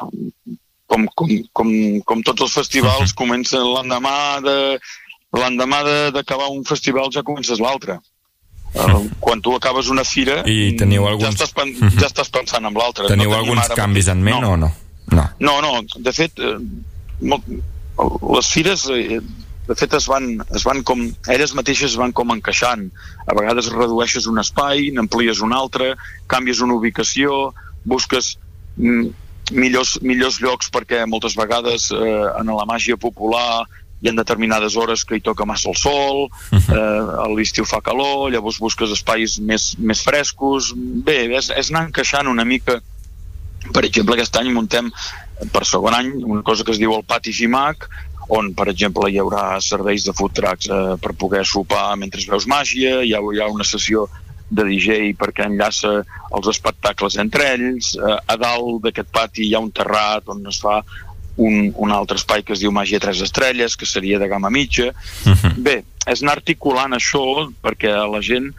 Com, com, com, com tots els festivals, comença l'endemà de l'endemà d'acabar un festival ja comences l'altre. Uh, quan tu acabes una fira I teniu alguns... ja, estàs, ja estàs pensant en l'altre. Teniu no alguns canvis en ment no. o no? No, no, no. De fet, eh, molt, les fires eh, de fet es van, es van com, elles mateixes es van com encaixant. A vegades redueixes un espai, n'amplies un altre, canvies una ubicació, busques... Mm, Millors, millors llocs perquè moltes vegades eh, en la màgia popular hi ha determinades hores que hi toca massa el sol, eh, a l'estiu fa calor, llavors busques espais més, més frescos. Bé, és, és anar encaixant una mica. Per exemple, aquest any muntem per segon any una cosa que es diu el Pati Fimac, on, per exemple, hi haurà serveis de food trucks eh, per poder sopar mentre veus màgia, hi ha, hi ha una sessió de D J perquè enllaça els espectacles entre ells. Eh, a dalt d'aquest pati hi ha un terrat on es fa un, un altre espai que es diu Màgia tres estrelles, que seria de gamma mitja. Uh-huh. Bé, és anar articulant això perquè a la gent,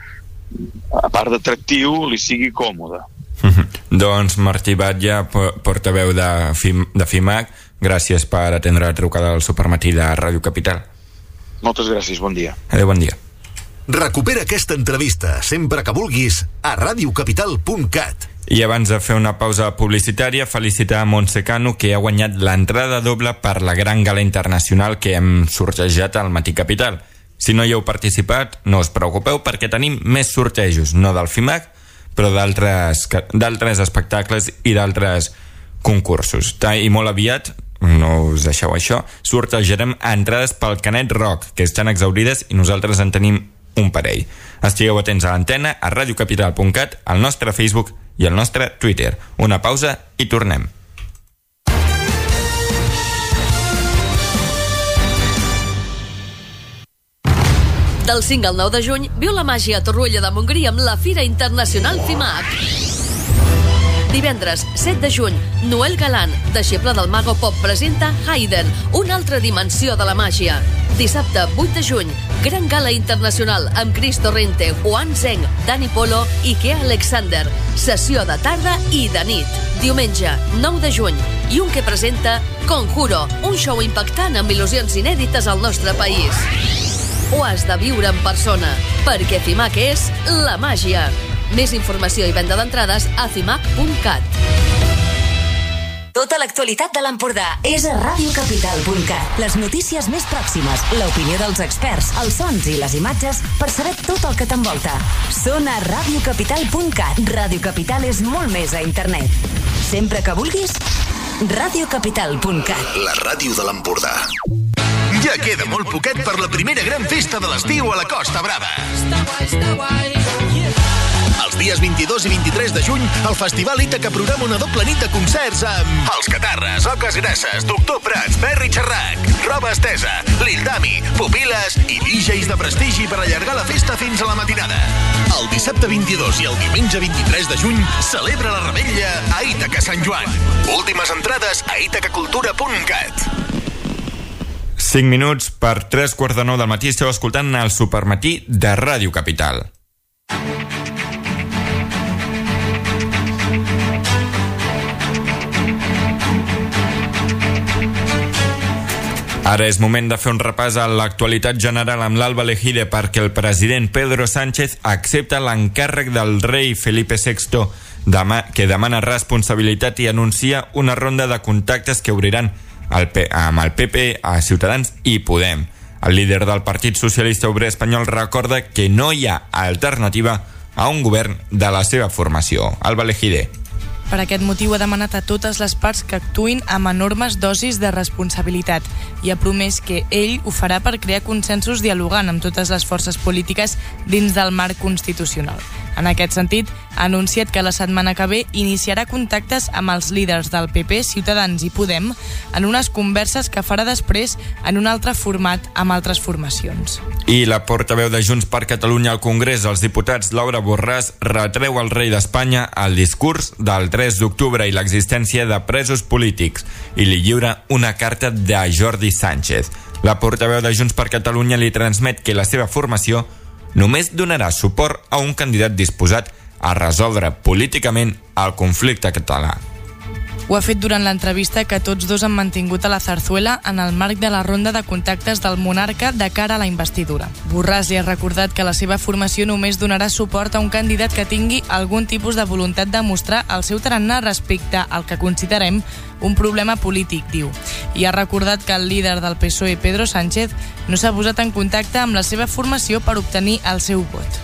a part d'atractiu, li sigui còmode. Uh-huh. Doncs Martí Batlle, portaveu de, FIM, de FIMAC, gràcies per atendre la trucada del Supermatí de Ràdio Capital. Moltes gràcies, bon dia. Adéu, bon dia. Recupera aquesta entrevista sempre que vulguis a radiocapital punt cat. I abans de fer una pausa publicitària, felicitar a Montse Cano, que ha guanyat l'entrada doble per la gran gala internacional que hem sortejat al Matí Capital. Si no hi heu participat, no us preocupeu perquè tenim més sortejos, no del FIMAC, però d'altres d'altres espectacles i d'altres concursos. I molt aviat, no us deixeu això, sortejarem entrades pel Canet Rock, que estan exaurides i nosaltres en tenim un parell. Estigueu atents a l'antena, a radiocapital punt cat, al nostre Facebook i al nostre Twitter. Una pausa i tornem. Del cinc al nou de juny, viu la màgia a Torroella de Montgrí amb la Fira Internacional FIMAC. Divendres, set de juny, Noel Galán, deixeble del Mago Pop, presenta Haydn, una altra dimensió de la màgia. Dissabte, vuit de juny, gran gala internacional amb Chris Torrente, Juan Zeng, Dani Polo i Kea Alexander. Sessió de tarda i de nit. Diumenge, nou de juny, Junque presenta Conjuro, un show impactant amb il·lusions inèdites al nostre país. Ho has de viure en persona, perquè FIMAC és la màgia. Més informació i venda d'entrades a fimac punt cat. Tota l'actualitat de l'Empordà és a radio capital punt cat. Les notícies més pròximes, l'opinió dels experts, els sons i les imatges per saber tot el que t'envolta. Són a radio capital punt cat. Radio Capital és molt més a internet. Sempre que vulguis, radio capital punt cat. La ràdio de l'Empordà. Ja queda molt poquet per la primera gran festa de l'estiu a la Costa Brava. Està guai, està guai. Els dies vint-i-dos i vint-i-tres de juny, el Festival Ítaca programa una doble nit de concerts amb Els Catarres, Oques Grasses, Doctor Prats, Berri Xerrac, Roba Estesa, Lil Dami, Pupiles i D Js de prestigi per allargar la festa fins a la matinada. El dissabte vint-i-dos i el diumenge vint-i-tres de juny celebra la revetlla a Ítaca Sant Joan. Últimes entrades a ítacacultura punt cat. cinc minuts per tres quarts de nou del matí. Esteu escoltant el Supermatí de Ràdio Capital. Ara és moment de fer un repàs a l'actualitat general amb l'Alba Lejide, perquè el president Pedro Sánchez accepta l'encàrrec del rei Felipe sexto, que demana responsabilitat i anuncia una ronda de contactes que obriran el P amb el P P, a Ciutadans i Podem. El líder del Partit Socialista Obrer Espanyol recorda que no hi ha alternativa a un govern de la seva formació. Alba Lejide. Per aquest motiu ha demanat a totes les parts que actuïn amb enormes dosis de responsabilitat i ha promès que ell ho farà per crear consensos dialogant amb totes les forces polítiques dins del marc constitucional. En aquest sentit, ha anunciat que la setmana que ve iniciarà contactes amb els líders del P P, Ciutadans i Podem en unes converses que farà després en un altre format amb altres formacions. I la portaveu de Junts per Catalunya al Congrés dels Diputats, Laura Borràs, retreu al rei d'Espanya el discurs del tres d'octubre i l'existència de presos polítics i li lliura una carta de Jordi Sánchez. La portaveu de Junts per Catalunya li transmet que la seva formació només donarà suport a un candidat disposat a resoldre políticament el conflicte català. Ho ha fet durant l'entrevista que tots dos han mantingut a la Zarzuela en el marc de la ronda de contactes del monarca de cara a la investidura. Borràs li ha recordat que la seva formació només donarà suport a un candidat que tingui algun tipus de voluntat de mostrar el seu tarannà respecte al que considerem un problema polític, diu. I ha recordat que el líder del P S O E, Pedro Sánchez, no s'ha posat en contacte amb la seva formació per obtenir el seu vot.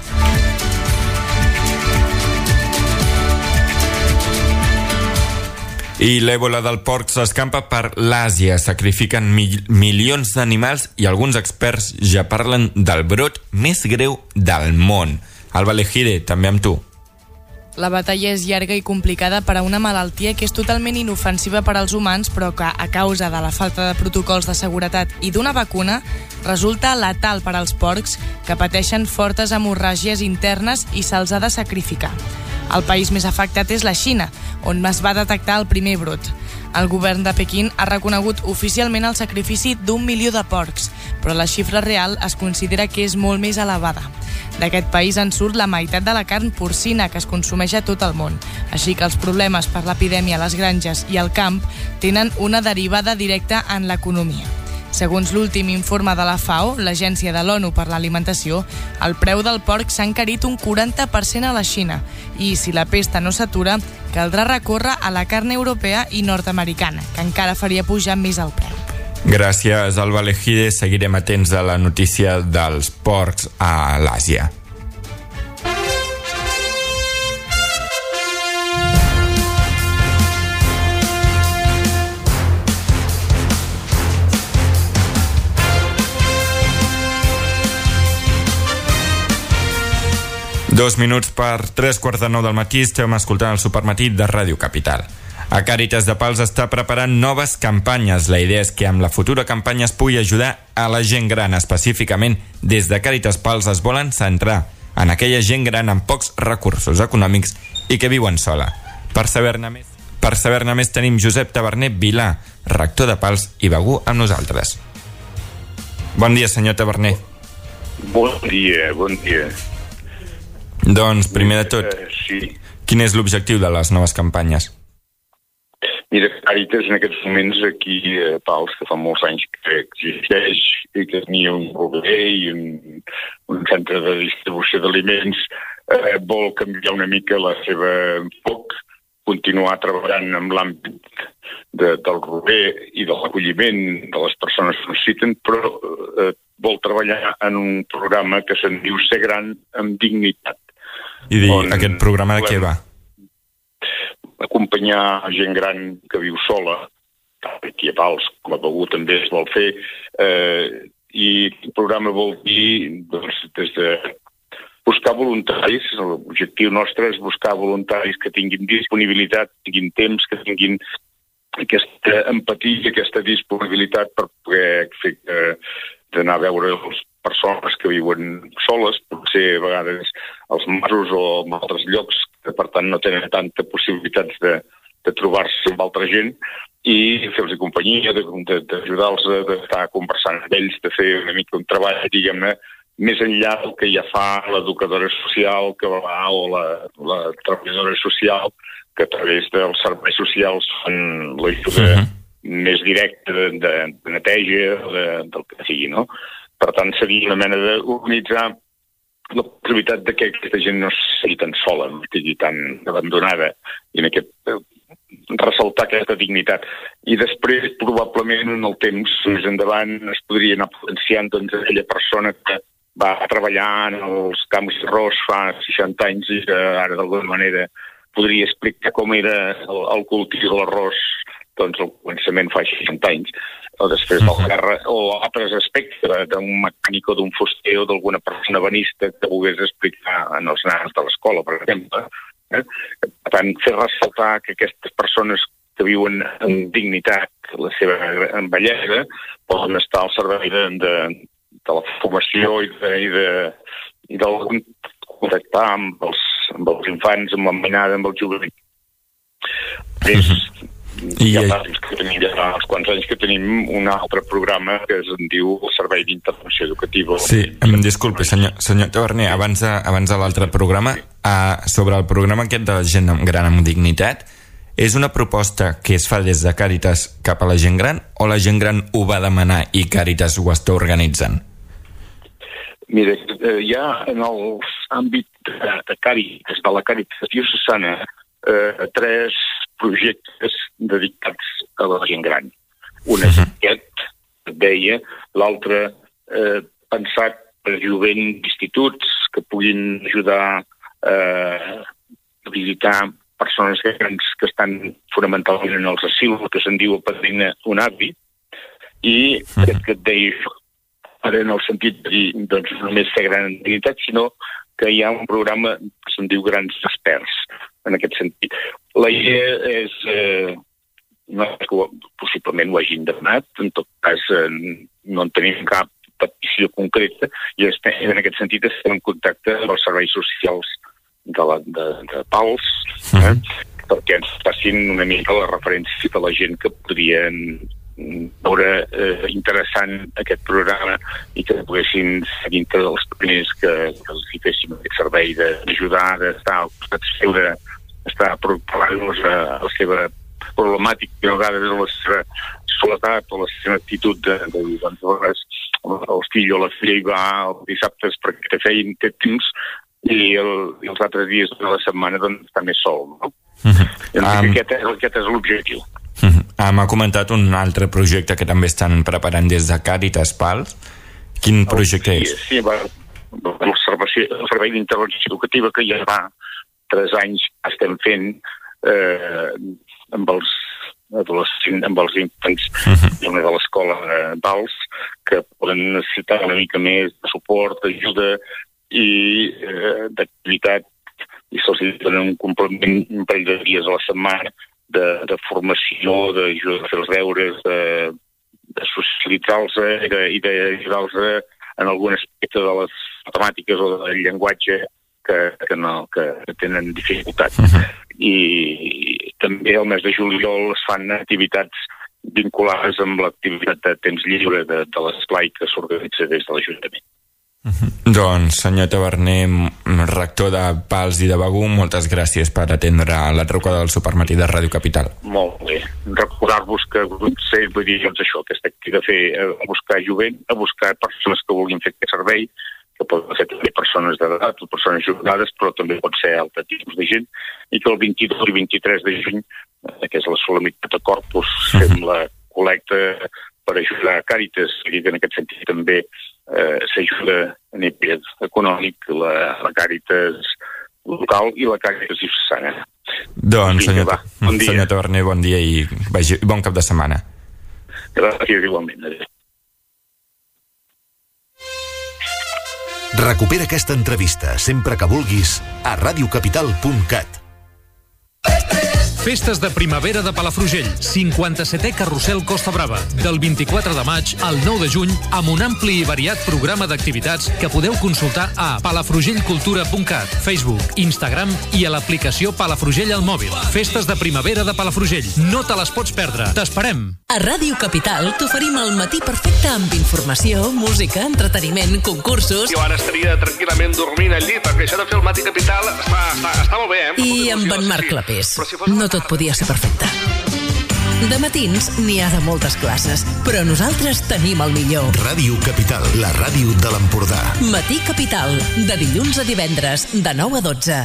I l'èbola del porc s'escampa per l'Àsia. Sacrifiquen mil milions d'animals i alguns experts ja parlen del brot més greu del món. Alba Lejide, també amb tu. La batalla és llarga i complicada per a una malaltia que és totalment inofensiva per als humans, però que, a causa de la falta de protocols de seguretat i d'una vacuna, resulta letal per als porcs que pateixen fortes hemorràgies internes i se'ls ha de sacrificar. El país més afectat és la Xina, on es va detectar el primer brot. El govern de Pequín ha reconegut oficialment el sacrifici d'un milió de porcs, però la xifra real es considera que és molt més elevada. D'aquest país en surt la meitat de la carn porcina que es consumeix a tot el món, així que els problemes per l'epidèmia a les granges i al camp tenen una derivada directa en l'economia. Segons l'últim informe de la FAO, l'Agència de l'ONU per l'Alimentació, el preu del porc s'ha encarit un quaranta per cent a la Xina i, si la pesta no s'atura, caldrà recórrer a la carn europea i nord-americana, que encara faria pujar més el preu. Gràcies, Alba Lejide. Seguirem atents a la notícia dels porcs a l'Àsia. Dos minuts per tres quarts de nou del matí. Estem escoltant el Supermatí de Ràdio Capital. A Càritas de Pals està preparant noves campanyes. La idea és que amb la futura campanya es pugui ajudar a la gent gran. Específicament, des de Càritas Pals es volen centrar en aquella gent gran amb pocs recursos econòmics i que viuen sola. Per saber-ne més, per saber-ne més tenim Josep Taverner Vilà, rector de Pals i Begur, amb nosaltres. Bon dia, senyor Taverner. Bon dia, bon dia. Doncs, primer de tot, uh, sí. Quin és l'objectiu de les noves campanyes? Mira, Càritas en aquests moments aquí a Pals, que fa molts anys que existeix i que tenia un bover i un, un centre de distribució d'aliments, eh, vol canviar una mica la seva enfoc continuar treballant amb l'àmbit de, del rober i de l'acolliment de les persones que necessiten, però eh, vol treballar en un programa que se'n diu Ser gran amb dignitat. I dir, aquest programa de què va? Acompanyar gent gran que viu sola, aquí a Pals, com a Begur també es vol fer, eh, i el programa vol dir, doncs, des de buscar voluntaris, l'objectiu nostre és buscar voluntaris que tinguin disponibilitat, tinguin temps, que tinguin aquesta empatia, aquesta disponibilitat per poder fer eh, d'anar a veure les persones que viuen soles, potser a vegades als masos o en altres llocs, que per tant no tenen tanta possibilitats de, de trobar-se amb altra gent, i fer-los companyia, d'ajudar-los, d'estar conversant amb ells, de fer una mica un treball, diguem-ne, més enllà del que ja fa l'educadora social que va, o la, la treballadora social, que a través dels serveis socials fan l'ajuda uh-huh. més directa de, de, de neteja o de, del que sigui, no? Per tant, seria una mena d'organitzar la possibilitat de que aquesta gent no sigui tan sola, no estigui tan abandonada, i en aquest ressaltar aquesta dignitat. I després, probablement, en el temps més endavant, es podria anar potenciant doncs, aquella persona que va treballar en els camps d'arròs fa seixanta anys i que ara d'alguna manera podria explicar com era el, el cultiu de l'arròs doncs al començament fa seixanta anys, o després de la guerra, o altres aspectes d'un mecànic o d'un fuster o d'alguna persona benista que volgués explicar en els nans de l'escola, per exemple. Eh? Per tant, fer ressaltar que aquestes persones que viuen amb dignitat la seva envellesa poden estar al servei de, de, de la formació i de, i de, i de contactar amb els, amb els infants, amb la mainada, amb el juvenil. És, I ja fa que tenim ja uns quants anys que tenim un altre programa que es diu el Servei d'Intervenció Educativa. Sí, em disculpi, senyor, senyor Taverner, abans de, abans de l'altre programa, uh, sobre el programa aquest de la gent gran amb dignitat, és una proposta que es fa des de Càritas cap a la gent gran o la gent gran ho va demanar i Càritas ho està organitzant? Mira, hi ha en l'àmbit de, de Càritas, de la Càritas diocesana, eh, tres projectes dedicats a la gent gran. Un és aquest, deia, l'altre eh, pensat per jovent d'instituts que puguin ajudar eh, a visitar persones grans que estan fonamentalment en els asils, que se'n diu el padrina un avi, i aquest que et deia això, ara en el sentit de dir, doncs, només fer gran dignitat, sinó que hi ha un programa que se'n diu Grans Experts, en aquest sentit. La idea és, eh, no és que possiblement ho hagin demanat, en tot cas eh, no en tenim cap petició concreta, i estem, en aquest sentit estem en contacte amb els serveis socials de, la, de, de Pals, eh, perquè ens facin una mica la referència de la gent que podrien veure eh, interessant aquest programa i que poguessin ser dintre dels primers que, que els hi féssim aquest servei d'ajudar, d'estar al costat seu, d'estar parlant-nos a, a la seva problemàtica, a vegades a la seva soledat o la seva actitud de, de, de doncs, el fill o la filla hi va els dissabtes perquè té feina, té temps, i, el, i els altres dies de la setmana doncs, està més sol, no? Uh-huh. Um... Aquest, aquest és l'objectiu. Uh-huh. Ah, m'ha comentat un altre projecte que també estan preparant des de Càritas Pals. Quin projecte sí, és? Sí, va, el servei, el servei d'intervenció educativa que ja fa tres anys estem fent eh, amb els adolescents, amb els infants uh-huh. de l'escola de Pals, que poden necessitar una mica més de suport, d'ajuda i eh, d'activitat, i se'ls dona un complement un parell de dies a la setmana de, de formació, d'ajuda a fer els deures, de, de socialitzar-los i d'ajudar-los en algun aspecte de les matemàtiques o del llenguatge que, que, no, que tenen dificultat. Uh-huh. I, I també el mes de juliol es fan activitats vinculades amb l'activitat de temps lliure de, de l'esplai que s'organitza des de l'Ajuntament. Uh-huh. Doncs, senyor Taverner, rector de Pals i de Begur, moltes gràcies per atendre la trucada del Supermatí de Ràdio Capital. Molt bé. Recordar-vos que potser, vull dir, doncs això, que estic de fer, a buscar jovent, a buscar persones que vulguin fer aquest servei, que poden ser també persones d'edat o persones jubilades, però també pot ser altre tipus de gent, i que el vint-i-dos i vint-i-tres de juny, que és la solemnitat de Corpus, fem la col·lecta per ajudar a Càritas, i que en aquest sentit també eh, s'ajuda a nivell econòmic la, la Càritas local i la Càritas diocesana. Doncs, senyor, va, bon dia. senyor Torner, bon dia i vagi, bon cap de setmana. Gràcies, igualment. Recupera aquesta entrevista sempre que vulguis a radiocapital punt cat. Festes de primavera de Palafrugell, cinquanta-setè Carrusel Costa Brava, del vint-i-quatre de maig al nou de juny, amb un ampli i variat programa d'activitats que podeu consultar a palafrugellcultura punt cat, Facebook, Instagram i a l'aplicació Palafrugell al mòbil. Festes de primavera de Palafrugell, no te les pots perdre, t'esperem! A Ràdio Capital t'oferim el matí perfecte amb informació, música, entreteniment, concursos... Jo ara estaria tranquil·lament dormint al llit, perquè això de fer el matí Capital està, està, està molt bé, eh? I amb en Marc Clapés. No tot podia ser perfecte. De matins n'hi ha de moltes classes, però nosaltres tenim el millor. Ràdio Capital, la ràdio de l'Empordà. Matí Capital, de dilluns a divendres, de nou a dotze.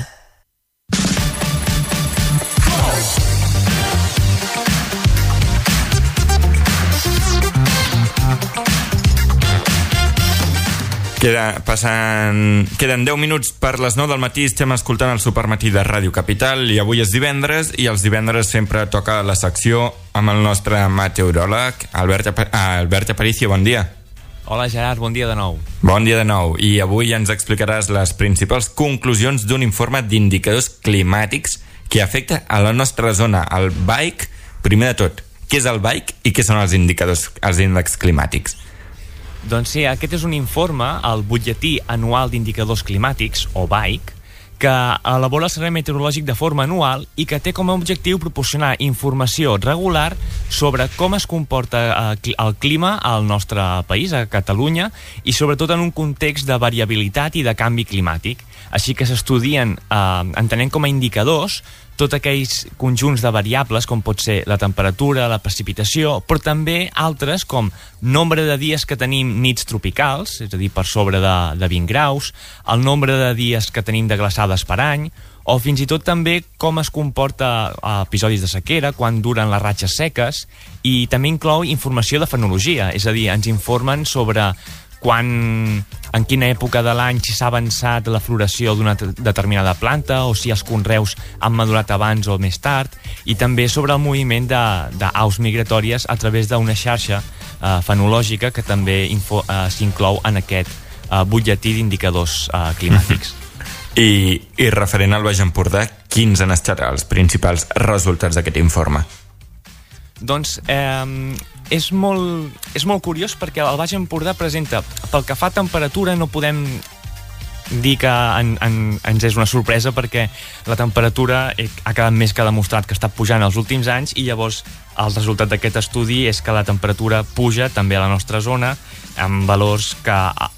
Queda, passant, queden deu minuts per les nou del matí, estem escoltant el Supermatí de Ràdio Capital i avui és divendres i els divendres sempre toca la secció amb el nostre meteoròleg Albert, Albert Aparicio, bon dia. Hola Gerard, bon dia de nou. Bon dia de nou, i avui ens explicaràs les principals conclusions d'un informe d'indicadors climàtics que afecta a la nostra zona, el B A I C. Primer de tot, què és el B A I C i què són els indicadors, els índexs climàtics? Doncs sí, aquest és un informe, el Butlletí Anual d'Indicadors Climàtics, o B A I C, que elabora el Servei Meteorològic de forma anual i que té com a objectiu proporcionar informació regular sobre com es comporta el clima al nostre país, a Catalunya, i sobretot en un context de variabilitat i de canvi climàtic. Així que s'estudien, eh, entenent com a indicadors, tots aquells conjunts de variables com pot ser la temperatura, la precipitació, però també altres com nombre de dies que tenim nits tropicals, és a dir, per sobre de, de vint graus, el nombre de dies que tenim de glaçades per any, o fins i tot també com es comporta episodis de sequera, quan duren les ratxes seques, i també inclou informació de fenologia, és a dir, ens informen sobre quan, en quina època de l'any si s'ha avançat la floració d'una determinada planta o si els conreus han madurat abans o més tard, i també sobre el moviment d'aus migratòries a través d'una xarxa eh, fenològica que també info, eh, s'inclou en aquest eh, butlletí d'indicadors eh, climàtics. I, I referent al Baix Empordà, quins han estat els principals resultats d'aquest informe? Doncs eh, és, molt, és molt curiós perquè el Baix Empordà presenta, pel que fa a temperatura no podem dir que en, en, ens és una sorpresa perquè la temperatura ha quedat més que demostrat que està pujant els últims anys, i llavors el resultat d'aquest estudi és que la temperatura puja també a la nostra zona amb valors que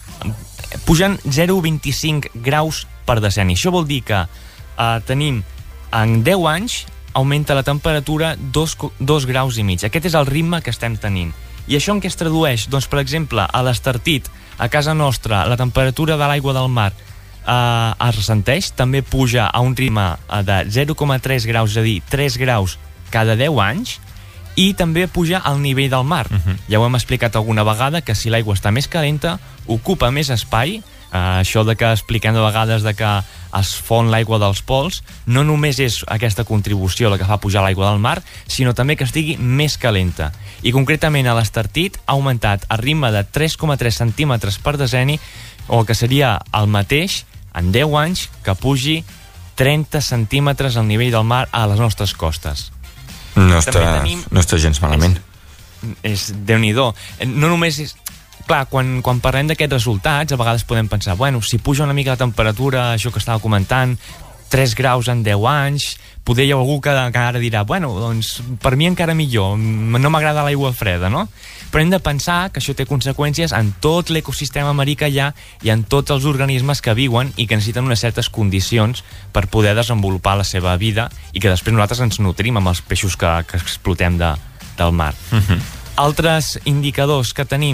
pugen zero coma vint-i-cinc graus per decenni. Això vol dir que eh, tenim en deu anys augmenta la temperatura dos, dos graus i mig. Aquest és el ritme que estem tenint. I això en què es tradueix? Doncs, per exemple, a l'Estartit, a casa nostra, la temperatura de l'aigua del mar eh, es ressenteix, també puja a un ritme de zero coma tres graus, és a dir, tres graus cada deu anys, i també puja al nivell del mar. Uh-huh. Ja ho hem explicat alguna vegada, que si l'aigua està més calenta, ocupa més espai. Uh, això de que expliquem de vegades de que es fon l'aigua dels pols, no només és aquesta contribució la que fa pujar l'aigua del mar, sinó també que estigui més calenta. I concretament a l'Estartit ha augmentat a ritme de tres coma tres centímetres per decenni, o que seria el mateix en deu anys que pugi trenta centímetres al nivell del mar a les nostres costes. No està, tenim... no està gens malament. És, és Déu-n'hi-do. No només és... Clar, quan, quan parlem d'aquests resultats, a vegades podem pensar, bueno, si puja una mica la temperatura, això que estava comentant, tres graus en deu anys, poder hi ha algú que, que ara dirà, bueno, doncs per mi encara millor, no m'agrada l'aigua freda, no? Però hem de pensar que això té conseqüències en tot l'ecosistema marí que hi ha i en tots els organismes que viuen i que necessiten unes certes condicions per poder desenvolupar la seva vida i que després nosaltres ens nutrim amb els peixos que, que explotem de, del mar. Uh-huh. Altres indicadors que tenim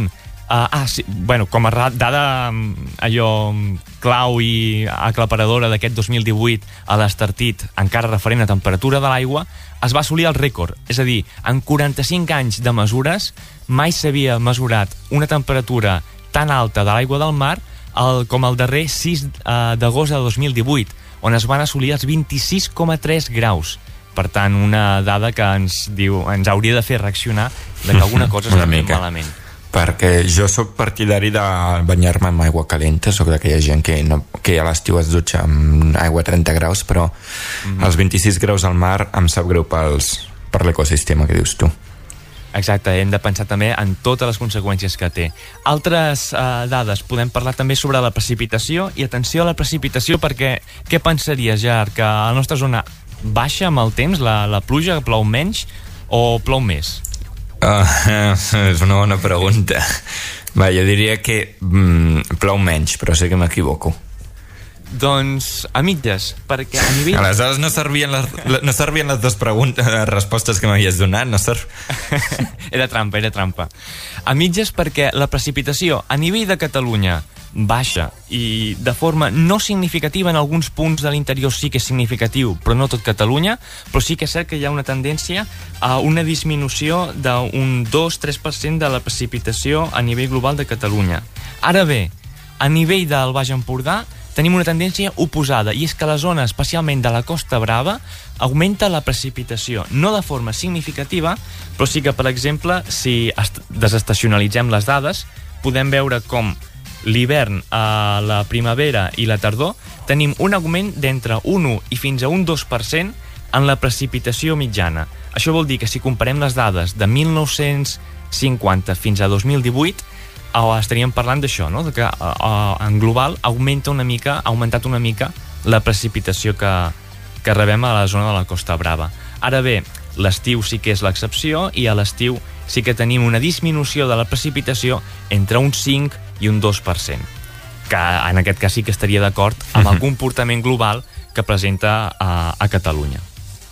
Uh, ah, sí, bueno, com a dada allò clau i aclaparadora d'aquest dos mil divuit a l'Estartit, encara referent a temperatura de l'aigua, es va assolir el rècord. És a dir, en quaranta-cinc anys de mesures mai s'havia mesurat una temperatura tan alta de l'aigua del mar el, com el darrer sis d'agost de dos mil divuit, on es van assolir els vint-i-sis coma tres graus. Per tant, una dada que ens diu, ens hauria de fer reaccionar de que alguna cosa està fent malament. Perquè jo sóc partidari de banyar-me amb aigua calenta, sóc d'aquella gent que, no, que a l'estiu es dutxa amb aigua a trenta graus, però mm-hmm. els vint-i-sis graus al mar em sap greu pels, per l'ecosistema que dius tu. Exacte, hem de pensar també en totes les conseqüències que té. Altres eh, dades, podem parlar també sobre la precipitació, i atenció a la precipitació perquè què pensaries, Gerard, que a la nostra zona baixa amb el temps, la, la pluja, plou menys o plou més? Uh, és una bona pregunta. Va, jo diria que mm, plou menys, però sé que m'equivoco. Doncs a mitges, perquè a nivell... Aleshores no servien les, no servien les dues preguntes, les respostes que m'havies donat, no serv... Era trampa, era trampa. A mitges perquè la precipitació a nivell de Catalunya baixa i de forma no significativa, en alguns punts de l'interior sí que és significatiu, però no tot Catalunya, però sí que és cert que hi ha una tendència a una disminució d'un dos a tres per cent de la precipitació a nivell global de Catalunya. Ara bé, a nivell del Baix Empordà tenim una tendència oposada, i és que a la zona, especialment de la Costa Brava, augmenta la precipitació, no de forma significativa, però sí que, per exemple, si desestacionalitzem les dades, podem veure com l'hivern, a la primavera i la tardor tenim un augment d'entre un u i fins a un dos per cent en la precipitació mitjana. Això vol dir que si comparem les dades de mil nou-cents cinquanta fins a dos mil divuit, estaríem parlant d'això, no? De que en global augmenta una mica, ha augmentat una mica la precipitació que, que rebem a la zona de la Costa Brava. Ara bé, l'estiu sí que és l'excepció, i a l'estiu sí que tenim una disminució de la precipitació entre un cinc i un dos per cent, que en aquest cas sí que estaria d'acord amb el comportament global que presenta a, a Catalunya.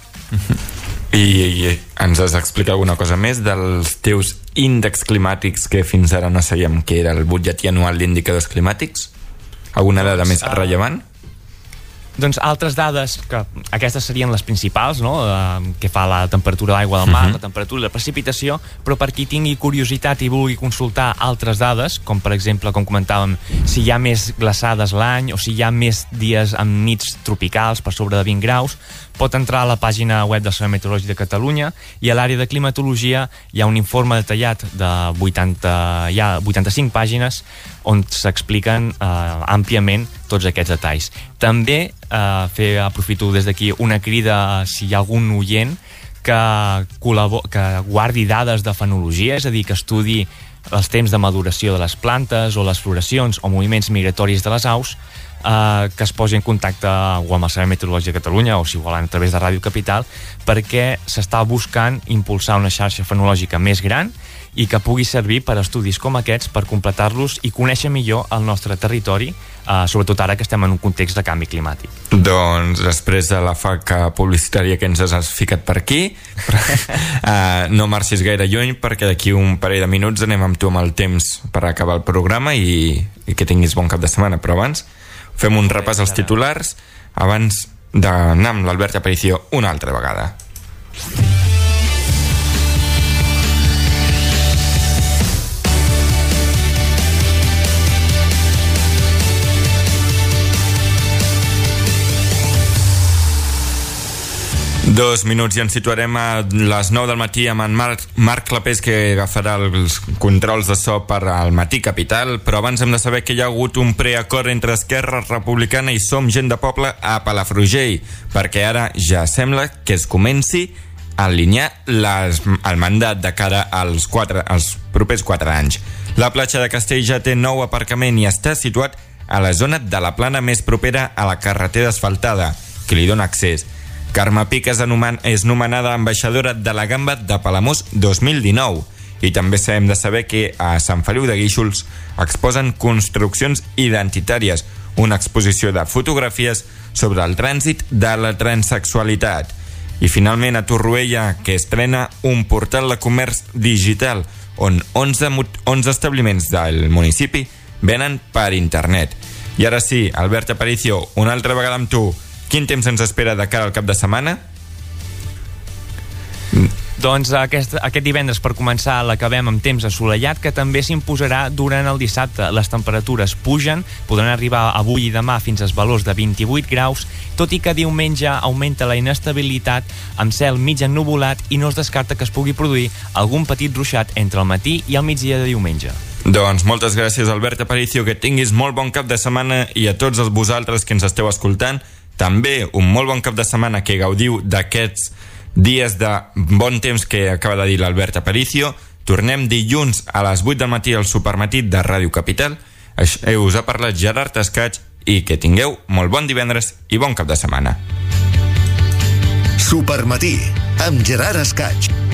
I, I ens has d'explicar alguna cosa més dels teus índexs climàtics, que fins ara no sabíem què era el butlletí anual d'indicadors climàtics? Alguna dada doncs, més uh... rellevant? Doncs altres dades, que aquestes serien les principals, no? Uh, que fa la temperatura d'aigua del mar, uh-huh. la temperatura i la precipitació, però per qui tingui curiositat i vulgui consultar altres dades, com per exemple, com comentàvem, si hi ha més glaçades l'any o si hi ha més dies amb nits tropicals per sobre de vint graus, pot entrar a la pàgina web del Servei Meteorològic de Catalunya, i a l'àrea de climatologia hi ha un informe detallat de vuitanta, hi ha vuitanta-cinc pàgines on s'expliquen eh, àmpliament tots aquests detalls. També eh, fer, aprofito des d'aquí una crida, si hi ha algun oient que, col·labor, que guardi dades de fenologia, és a dir, que estudi els temps de maduració de les plantes o les floracions o moviments migratoris de les aus, eh, que es posi en contacte o amb el Servei Meteorològic de Catalunya o si volen a través de Ràdio Capital, perquè s'està buscant impulsar una xarxa fenològica més gran i que pugui servir per a estudis com aquests, per completar-los i conèixer millor el nostre territori, eh, sobretot ara que estem en un context de canvi climàtic. Doncs després de la faca publicitària que ens has ficat per aquí, eh, no marxis gaire lluny, perquè d'aquí un parell de minuts anem amb tu amb el temps per acabar el programa i, i que tinguis bon cap de setmana. Però abans fem un repàs als titulars abans d'anar amb l'Albert Aparicio una altra vegada. Dos minuts i ens situarem a les nou del matí amb en Marc, Marc Clapés, que agafarà els controls de so per al Matí Capital, però abans hem de saber que hi ha hagut un preacord entre Esquerra Republicana i Som Gent de Poble a Palafrugell, perquè ara ja sembla que es comenci a alinear les, el mandat de cara als, quatre, als propers quatre anys. La platja de Castell ja té nou aparcament i està situat a la zona de la plana més propera a la carretera asfaltada, que li dona accés. Carme Pic és, anomen, és nomenada ambaixadora de la Gamba de Palamós dos mil dinou, i també hem de saber que a Sant Feliu de Guíxols exposen construccions identitàries, una exposició de fotografies sobre el trànsit de la transsexualitat. I finalment a Torroella, que estrena un portal de comerç digital, on onze, onze establiments del municipi venen per internet. I ara sí, Albert Aparicio, una altra vegada amb tu, quin temps ens espera de cara al cap de setmana? Doncs aquest, aquest divendres, per començar, l'acabem amb temps assolellat, que també s'imposarà durant el dissabte. Les temperatures pugen, podran arribar avui i demà fins als valors de vint-i-vuit graus, tot i que diumenge augmenta la inestabilitat amb cel mig ennuvolat i no es descarta que es pugui produir algun petit ruixat entre el matí i el migdia de diumenge. Doncs moltes gràcies, Albert Aparicio, que tinguis molt bon cap de setmana, i a tots els vosaltres que ens esteu escoltant, també un molt bon cap de setmana, que gaudiu d'aquests dies de bon temps que acaba de dir l'Albert Aparicio. Tornem dilluns a les vuit del matí al Supermatí de Ràdio Capital. Us ha parlat Gerard Escaig, i que tingueu molt bon divendres i bon cap de setmana. Supermatí, amb Gerard Escaig.